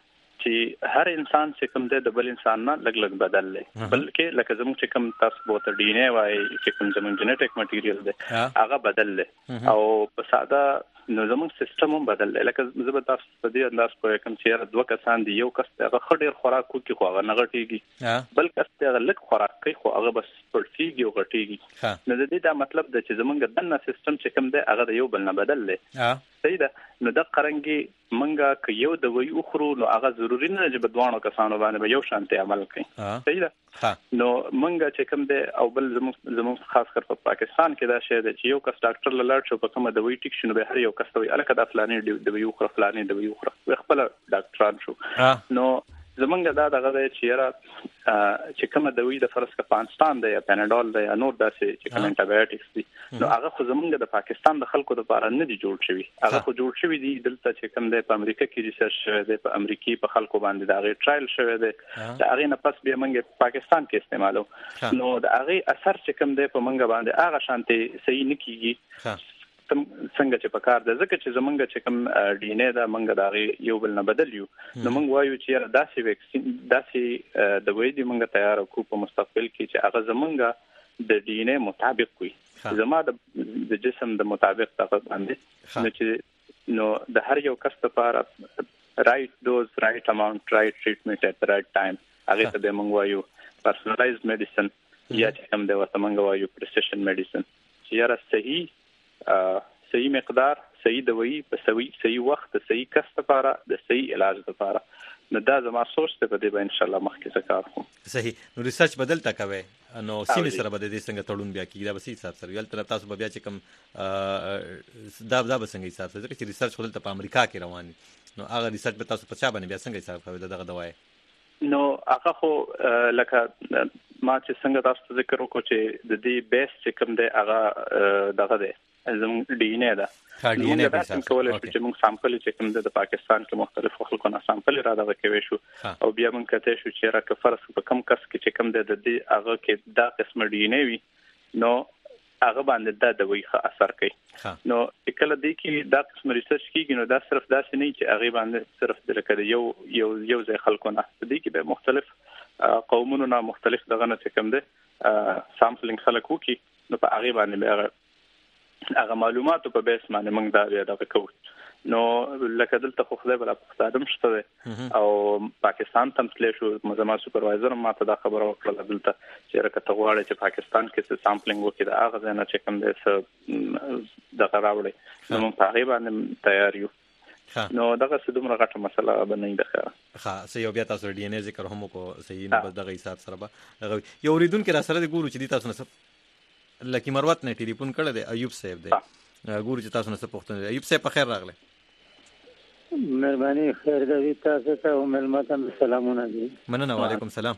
چې هر انسان چې کوم دی د بل انسان نه لږ لږ بدل دی بلکې لکه زموږ چې کوم تاسو به ورته ډي ان اے وایي چې کوم زموږ جینیټک مټیریل دی هغه بدل دی او په ساده نو زموږ سیستم هم بدل دی. لکه زه به تاسو په دې انداز پوهېږم چې یاره دوه کسان دي یو کس دی هغه ښه ډېر خوراک وکړي خو هغه نه غټېږي بل کس دی هغه لږ خوراک کوي خو هغه بس پړسېږي او غټېږي. نو د دې دا مطلب دی چې زموږ دننه سیستم چې کوم دی هغه د یو بل نه بدل دی. صحیح ده. نو د قرنګي منګه که یو د وی اخرو نو هغه ضروری نه چې په دوانو کسانو باندې به یو شانتي عمل کوي. صحیح ده. نو منګه چې کوم دی او بل زموږ زموږ خاص کر په پاکستان کې دا شی دی چې یو کس ډاکټر له لاړ شو په کومه د وی ټیک شنو به هر یو کس وي الکه د فلاني د وی اخرو فلاني د وی اخرو خپل ډاکټران شو. نو زمونږ دا دغه دی چې یاره چې کومه دوی د فرض که پاکستان دی یا پیناډول دی یا نور داسې چې کوم انټیبایوټکس دي نو هغه خو زمونږ د پاکستان د خلکو لپاره نه دي جوړ شوي. هغه خو جوړ شوي دي دلته چې کوم دی په امریکا کې ریسرچ شوی دی په امریکي په خلکو باندې د هغې ټرایل شوی دی د هغې نه پس بیا موږ په پاکستان کې استعمالو. نو د هغې اثر چې کوم دی په موږ باندې هغه شانتې صحیح نه کېږي څنګه چې په کار ده ځکه چې زمونږ چې کوم ډي ان اے ده موږ د هغې یو بل نه بدل یو. نو موږ وایو چې یاره داسې ویکسین داسې دوایي دې موږ تیاره کړو په مستقبل کې چې هغه زمونږ د ډي ان اے مطابق وي زما د جسم د مطابق دغه باندې نو چې نو د هر یو کس لپاره رایټ ډوز رایټ اماونټ رایټ ټریټمنټ ایٹ د رایټ ټایم هغې ته به موږ وایو پرسنلایزډ میډیسن یا چې کوم دی ورته موږ وایو پریسیشن میډیسن چې یاره صحیح صحیح مقدار صحیح دوایی په صحیح صحیح وخت د صحیح کس لپاره د صحیح علاج لپاره. نو دا زما سوچ دی په دې به انشاءالله مخکې زه کار کوم. صحیح. نو ریسرچ بدل تا کوئ نو سیمې سره به د دې څنګه تړون بیا کېږي دا به څه حساب سره وي هلته تاسو به بیا چې کوم دا دا به څنګه حساب سره ځکه چې ریسرچ خو دلته په امریکا کې روان دي نو هغه ریسرچ به تاسو په چا باندې بیا څنګه حساب کوئ د دغه دوای؟ نو هغه خو لکه ما چې څنګه تاسو ته ذکر وکړو چې د دې بیس چې کوم دی هغه دغه دی زموږ ډي ان اے ده. ډي ان اے به حساب کولی شو چې موږ سامپل چې کوم دی د پاکستان کې مختلفو خلکو نه سامپل را دغه کوی شو او بیا موږ کتی شو چې را که فرض په کم کس کې چې کوم دی د دې هغه کې دا قسمه ډي ان اے وي نو هغه باندې دا دوی ښه اثر کوي. نو کله دې کې دا قسم ریسرچ کېږي نو دا صرف داسې نه چې هغې باندې صرف د لکه یو یو یو ځای خلکو نه په دې کې به مختلف قومونو نه مختلف دغه نه چې کوم دی سامپلینګ خلک وکړي نو په هغې باندې به هغه هغه معلوماتو په بیس باندې موږ دا بیا دغه کوو. نو لکه دلته خو خدای بلا پښتادم شته دی او پاکستان ته هم تللی شو زما سوپروایزر هم ماته دا خبره وکړله دلته چې رکه ته غواړې چې پاکستان کې څه سامپلینګ وکړي د هغه ځای نه چې کوم دی څه دغه راوړئ نو موږ په هغې باندې تیار یو. نو دغه څه دومره غټه مسله به نه وي د خیره. ښه صحیح. او بیا تاسو ډي ان اے ذکر هم وکړو صحیح نو بس دغه حساب سره به دغه وي. یو اورېدونکي را سره دی ګورو چې دې تاسو نه لکي مروت نه ټلیفون کړی دی ایوب صاحب دی ګورو چې تاسو نه څه پوښتنه دی. ایوب صاحب په خیر راغلی. مهرباني خیر ده وي تاسو ته او مېلمه ته مې سلامونه دي. مننه. وعلیکم سلام.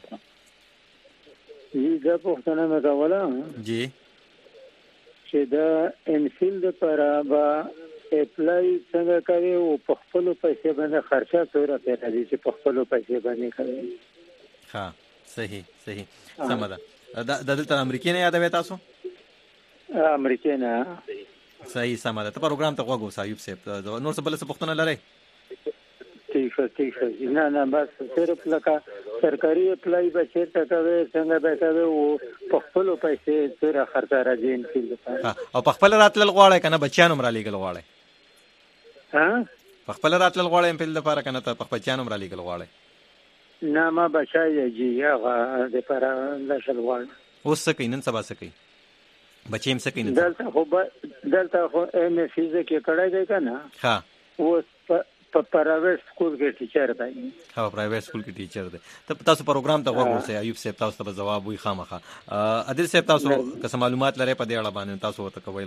جی دا پوښتنه مې کوله جی چې د انفیل دپاره به اپلای څنګه کوي او په خپل پیسې باندې خرچه څوره پیدا دي چې په خپل پیسې باندې کوي. ها صحیح صحیح سم ده. د دلته امریکای نه یادوي تاسو؟ امریکای نه. صحیح سم ده. ته پروګرام ته غوږ وسایب سیب نور څه بل څه پوښتنه لرئ؟ ٹھیک ہے ٹھیک ہے نه نه بس صرف لکه سرکاري اپلای به چیرته کوي څنګه به کوي او په خپل پیسې څوره خرچه راځي ان کې. او په خپل راتلل غواړي کنه بچیانو مرا لیګل غواړي؟ ها په خپل راتلل غواړي په لپاره کنه ته په بچیانو مرا لیګل غواړي؟ نه ما بچای جی هغه د پر لشل غواړي. اوس څه کینن سبا څه کوي بچیم څه کینن دلته خو دلته خو ام فیزیک کې کړای دی کنه. ها اوس په پرایویټ سکول کې ټیچر دی. ها پرایویټ سکول کې ټیچر دی. ته تاسو پروګرام ته غوښتل سي ایوب صاحب تاسو ته جواب وي خامخه. عادل صاحب تاسو که معلومات لرئ په دې اړه باندې تاسو ته کوی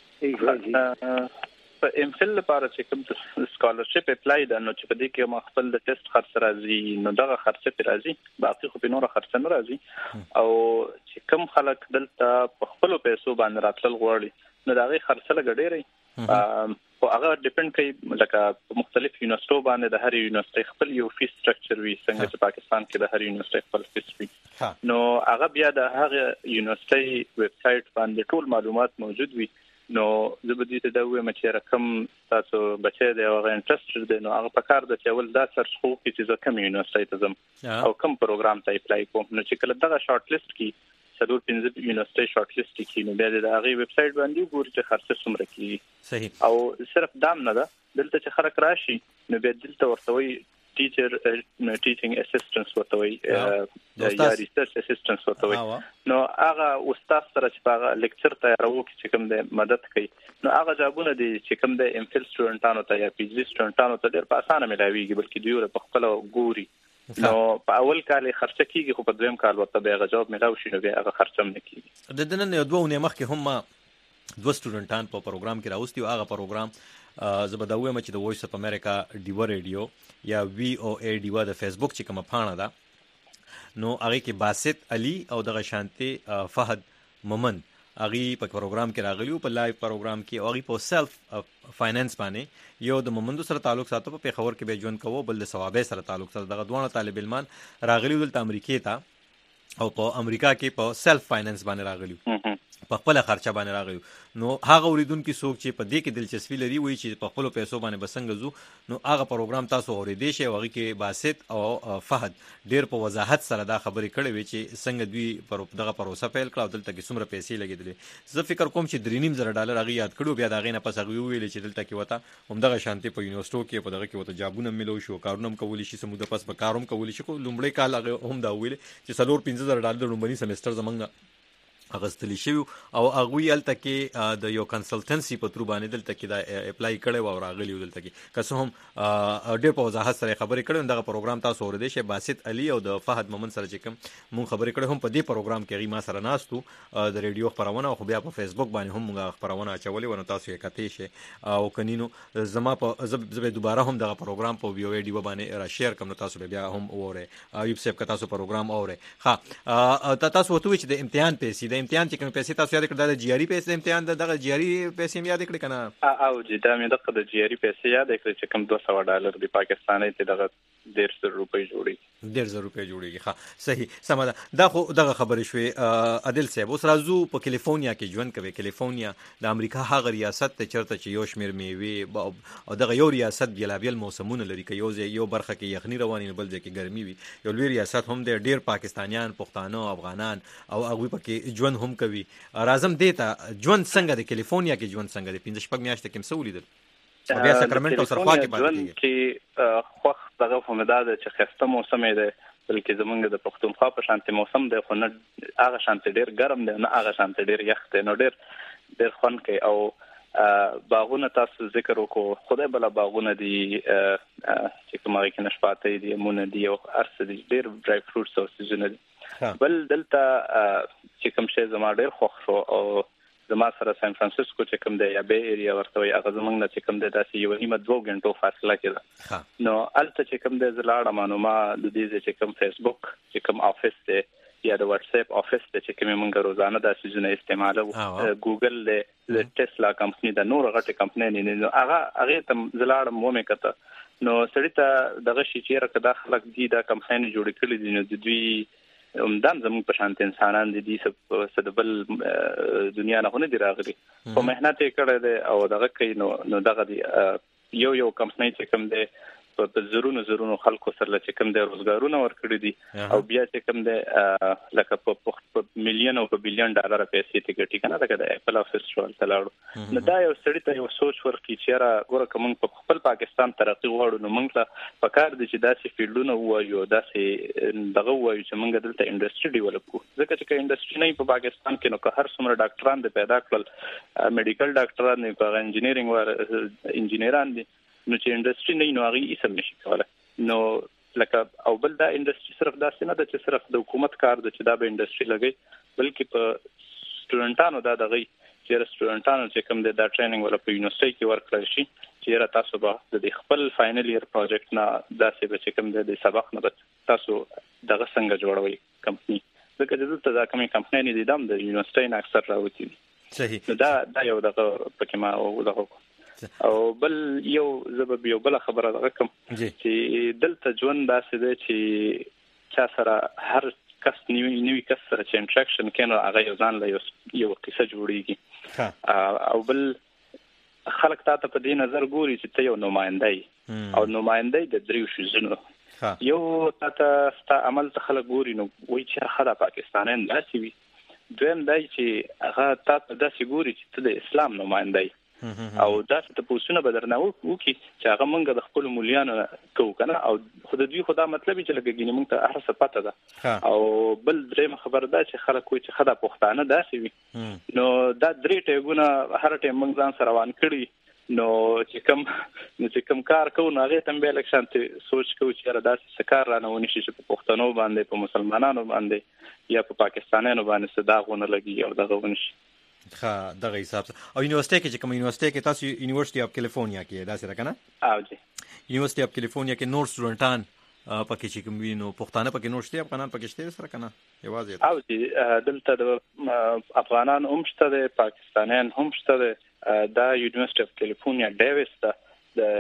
غواړئ؟ په ام فل لپاره چې کوم سکالرشپ اپلای ده نو چې په دې کې ما خپل د ټیسټ خرڅ راځي نو دغه خرڅ په راځي باقي خو په نور خرڅ نه راځي او چې کوم خلک دلته په خپل پیسو باندې راتلل غواړي نو دغه خرڅ لګډېري او هغه ډیپند کوي لکه په مختلف یونیورسيټو باندې د هر یونیورسيټي خپل یو فیس سټرکچر وي څنګه چې پاکستان کې د هر یونیورسيټي خپل فیس وي نو هغه بیا د هغه یونیورسيټي ویب سټ باندې ټول معلومات موجود وي نو زه به دې ته دا وایم چې رقم تاسو بچی دی او هغه انټرسټډ دی نو هغه په کار د چول دا سرچ خو کې چې زه کوم یونیورسيټي ته ځم او کوم پروګرام ته اپلای کوم نو چې کله دغه شارټ لیست کې څلور پنځه یونیورسيټي شارټ لیست کې نو بیا د هغه ویب سټ باندې ګوري چې خرڅ څومره کیږي. صحیح. او صرف دام نه ده دلته چې خلک راشي نو بیا دلته ورته وي ټیچر ټیچینګ اسسټنټس ورته وي یا ریسرچ اسسټنټس ورته وي نو هغه استاد سره چې هغه لیکچر تیارو چې کوم د مدد کوي نو هغه جوابونه دي چې کوم د ام فل سټوډنټانو ته یا پی جی سټوډنټانو ته ډېر په اسانه ملاويږي بلکې دوی په خپل ګوري نو په اول کال خرچه کیږي خو په دویم کال ورته به جواب ملاو شي نو بیا هغه خرچه هم نه کیږي. د دنن یو دوه نه مخکې هم دوه سټوډنټان په پروګرام کې راوستي او هغه پروګرام زبداوي مچ د وایس اف امریکا ډیو ریډیو یا وی او ای ډیو د فیسبوک چې کومه پاڼه ده نو هغه کې باسط علي او د شانتي فهد مومن هغه په پروګرام کې راغلیو په لایو پروګرام کې او هغه په سلف فاینانس باندې یو د مومندو سره تعلق ساتو په پیښور کې به ژوند کوو بل د ثوابه سره تعلق سره دغه دوه طالب علمان راغلیو د امریکای ته او په امریکا کې په سلف فاینانس باندې راغلیو په خپل خرچه باندې راغلیو نو هغه اوریدونکو څوک چې په دې کې دلچسپي لري وایي چې په خپل پیسو باندې بسنګ زو نو هغه پروګرام تاسو اوریدئ شي هغه کې باسط او فهد ډیر په وضاحت سره دا خبرې کړې وي چې څنګه دوی پر دغه پروسه پیل کړو دلته کې څومره پیسې لګیدلې زه فکر کوم چې درې نیم زره ډالر هغه یاد کړو بیا دا غینه پس هغه ویل چې دلته کې وته هم دغه شانتي په یونیورسيټو کې په دغه کې وته جابونه ملو شو کارونه کولی شي سموده پس په کاروم کولی شي خو لومړی کال هغه هم دا ویل چې څلور پنځه زره ډالر لومړنی سمستر زمونږ اغستلی شو او هغه یلته کې د یو کنسلټنسي په تر باندې دلته کې دا اپلای کړي او راغلی دلته کې که هم ډېر په وضاحت سره خبرې کړي دغه پروګرام تاسو اوریدئ شي باسط علي او د فهد مومن سره چې کوم مون خبرې کړي هم په دې پروګرام کې غي ما سره ناستو د ریډیو خبرونه خو بیا په فیسبوک باندې هم موږ خبرونه اچولې ونه تاسو یې کتئ شي او کنینو زما په زب دوباره هم دغه پروګرام په ویو ډیو باندې را شیر کوم تاسو بیا هم اوره ایوب صاحب که تاسو پروګرام اوره ها تاسو وته چې د امتحان پیسې امتحان چې کوم پیسې تاسو یاد کړل د جیاري پیسې امتحان دغه جیاري پیسې یاد کړل کنه او چې دا مې دغه د جیاري پیسې یاد کړل چې کوم دوه سوه ډالر د پاکستاني ته دغه ډېر زر روپۍ جوړي ډېر زر روپۍ جوړيږي ها صحیح سم ده دا خو دغه خبرې شوې عادل صاحب اوس راځو په کیلیفورنیا کې ژوند کوي کیلیفورنیا د امریکا هغه ریاست ته چرته چې یو شمیر میوه او دغه یو ریاست بیلابیل موسمونه لري کې یو یو برخه کې یخني رواني بل ځای کې ګرمي وي یو لوی ریاست هم د ډېر پاکستانیان پښتانه افغانان او هغه پکې ژوند هم کوي راځم دیتا ژوند څنګه د کیلیفورنیا کې ژوند څنګه د پنځه شپږ میاشتې کې مسولیدل بیا ساکرامنټو سره خوا کې باندې کې خو دغه فهمداد چې خسته موسم دی بلکې زمونږ د پښتونخوا په شانتي موسم دی خو نه هغه شانتي ډیر ګرم دی نه هغه شانتي ډیر یخ دی نو ډیر ډیر خون کوي او باغونه تاسو ذکر وکړو خدای بل باغونه دي چې کومه کې نشپاتې دي مونږ دي او ارس دي ډیر ډرای فروټس او سیزن دي بل دلته چې کوم شی زما ډیر خوښ شو او زما سره سان فرانسیسکو چې کوم دی یا به ایریا ورته وي هغه زمونږ نه چې کوم دی داسې یو نیمه دوه غنټو فاصله کې ده نو الته چې کوم دی زلاړه مانو ما د دې چې کوم فیسبوک چې کوم افیس دی یا د واتس اپ افیس چې کوم موږ روزانه د سيزونه استعمالو ګوګل د ټسلا کمپنی د نور غټه کمپنی نه هغه هغه ته زلاړم و مې کته نو سړی ته دغه شي چې راکړه د خلک دي د کمپنی جوړ کړي دي نو د دوی همدام زموږ په شانت انسانان دي د سدبل دنیا نه نه دی راغلي په مهنت یې کړی دی او دغه کوي نو نو دغه دی یو یو کمپنی چې کوم دی په زرونو زرونو خلکو سره چې کوم د روزګارونه ورکړي دي او بیا چې کوم د لکه په میلیون او په بلیون ډالر پیسې ته ګټي کنه لکه د اپل افیس شوال تلاړو نو دا یو سړی ته یو سوچ ورکړي چې را ګوره کوم په خپل پاکستان ترقی غواړو نو موږ ته پکار دي چې داسې فیلډونه وایو داسې دغه وایو چې موږ دلته انډستری ډیولپ کوو ځکه چې انډستری نه په پاکستان کې نو که هر څومره ډاکټران د پیدا کړل میډیکل ډاکټران نه په انجینیرینګ ور انجینران دي نو چې انډستری نه نو هغه یې سم نشي کولای نو لکه او بل دا انډستری صرف داسې نه ده چې صرف د حکومت کار ده چې دا به انډستری لګي بلکې په سټوډنټانو دا دغه چې سټوډنټانو چې کوم د ټریننګ ولا په یونیورسيټي کې ورکړل شي چې را تاسو به د خپل فائنل ایئر پروجیکټ نه داسې به چې کوم د سبق نه تاسو دغه څنګه جوړوي کمپنی ځکه چې دلته دا کومه کمپنی نه دي د یونیورسيټي نه اکثر راوتی صحیح دا دا یو دغه پکې ما او دغه او بل یو زبب یو بل خبره ده کوم چې دلته ژوند داسې دی چې چا سره هر کس نیوی نیوی کس سره چې انټراکشن کینو هغه یو ځان له یو قصه جوړیږي او بل خلک تاسو په دې نظر ګوري چې ته یو نماینده او نماینده د دریو شیزونو یو تاسو عمل ته خلک ګوري نو وایي چې خلا پاکستانیان داسې وي دویم دای چې هغه تاسو داسې ګوري چې ته د اسلام نماینده او دا ته پوښتنه بدرنه وکي چې هغه مونږ د خپل مولیانو کوو کنه او خود دوی خدا مطلب چې لګګینه مونږ ته هر څه پته ده او بل دریم خبر ده چې خلک کوی چې خدا پښتانه داسې وي نو دا درې ټیګونه هر ټیم مونږ ځان سره روان کړی نو چې کوم نو چې کوم کار کوو نو هغه تم به لکشان ته سوچ کوو چې را داسې سکار را نه ونی شي په پښتنو باندې په مسلمانانو باندې یا په پاکستانیانو باندې صداغونه لګي او دغه ونی شي ها دغه حساب او یونیورسيټي کې چې کوم یونیورسيټي کې تاسو یونیورسيټي اف کیلیفورنیا کې دا سره کنه او جی یونیورسيټي اف کیلیفورنیا کې نور سټوډنټان پکې چې کوم وینو پښتانه پکې نور شته افغانان پکې شته سره کنه یوازې او جی دلته د افغانان هم شته د پاکستانیان هم شته د یونیورسيټي اف کیلیفورنیا ډیویس د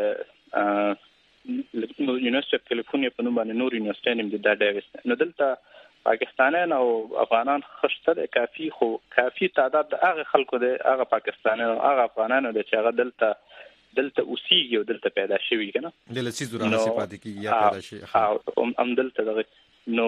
یونیورسيټي اف کیلیفورنیا په نوم باندې نور یونیورسيټي نیم د ډیویس نو دلته پاکستانیان او افغانان خشته کافي خو کافي تعداد د هغه خلکو د هغه پاکستانیان او هغه افغانانو د چې هغه دلته دلته اوسېږي او دلته پیدا شوي کنه دلته سي زوره سي پاتې کیږي یا پیدا شي او هم دلته دغه نو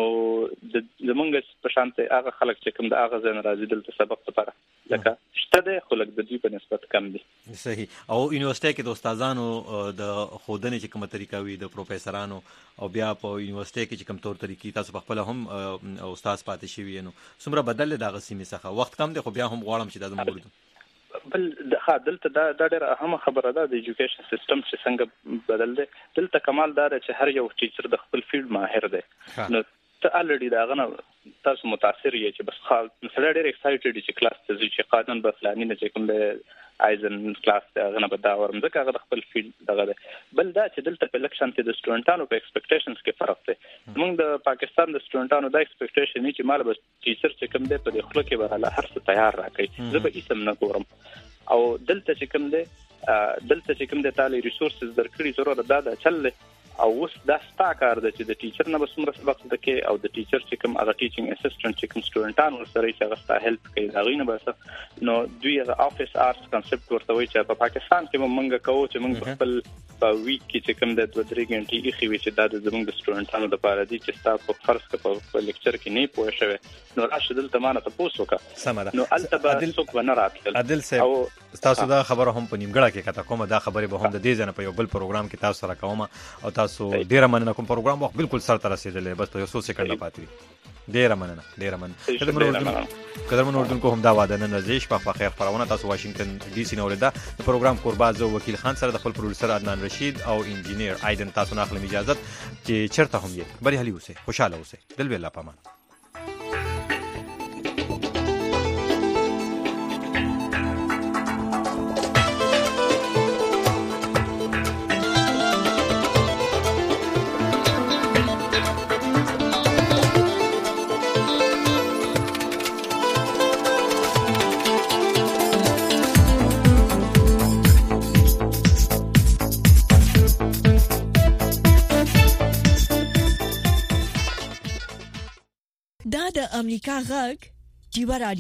د زمونږ په شانته هغه خلک چې کوم د هغه ځن راځي دلته سبق لپاره لکه شته د خلک د دې په نسبت کم دي صحیح او یونیورسيټي کې د استادانو د خودنې چې کومه طریقه وي د پروفیسورانو او بیا په یونیورسيټي کې چې کوم تور طریقې تاسو په خپل هم استاد پاتې شوی نو څومره بدل د غسیمه څخه وخت کم دی خو بیا هم غواړم چې د زموږ بل د دلته دا د ډېر اهمه خبره ده د ایجوکیشن سیستم چې څنګه بدل دی دلته کمال دار چې هر یو ټیچر د خپل فیلډ ماهر دی نو ته الریډي دا غنه تاسو متاثر یې چې بس خال مثلا ډېر ایکسایټډ چې کلاس ته ځي چې قانون به فلاني نه چې کوم د آیزن کلاس ته غنه به دا ورم ځکه هغه خپل فیلډ دغه دی بل دا چې دلته په لکشن کې د سټوډنټانو په ایکسپیکټیشنز کې فرق دی موږ د پاکستان د سټوډنټانو د ایکسپیکټیشن چې مال به ټیچر چې کوم دی په دې خلک به هله هر څه تیار راکړي زه به اسم نه ګورم او دلته چې کوم دی دلته چې کوم دی تعالی ریسورسز درکړي ضرور دا دا چل او اوس دا ستا کار دی چې د ټیچر نه به څومره سبق زده کې او د ټیچر چې کوم هغه ټیچینګ اسسټنټ چې کوم سټوډنټان ورسره چې هغه ستا هیلپ کوي دا غوښنه به نو دوی هغه افیس آرټس کنسپټ ورته وایي چې په پاکستان کې موږ کوو چې موږ خپل په ویک کې چې کوم د دوه درې غنټې یې خوي چې دا د زموږ د سټوډنټانو لپاره دي چې ستا په فرض کې په لیکچر کې نه پوه شوی نو راشه دلته مانه تاسو وکړه سمه نو البته به څوک ونه راتل عادل صاحب تاسو دا خبره هم په نیمګړه کې کته کومه دا خبره به هم د دې ځنه په یو بل پروګرام کې تاسو سره کوم او تاسو ډیره مننه کوم پروګرام وخت بالکل سره تر رسیدلې بس په یو څو سکند پاتې ډیره مننه ډیره مننه کله من اردن کو هم دا واده نه نزیش په خیر خبرونه تاسو واشنگټن ډي سي نو ولدا د پروګرام قرباز وکیل خان سره د خپل پروډوسر عدنان رشید او انجینیر ایدن تاسو نه اخلم اجازه چې چرته هم یې بری حالي اوسه خوشاله اوسه دل ویلا پامان د امریکا غږ ډیوه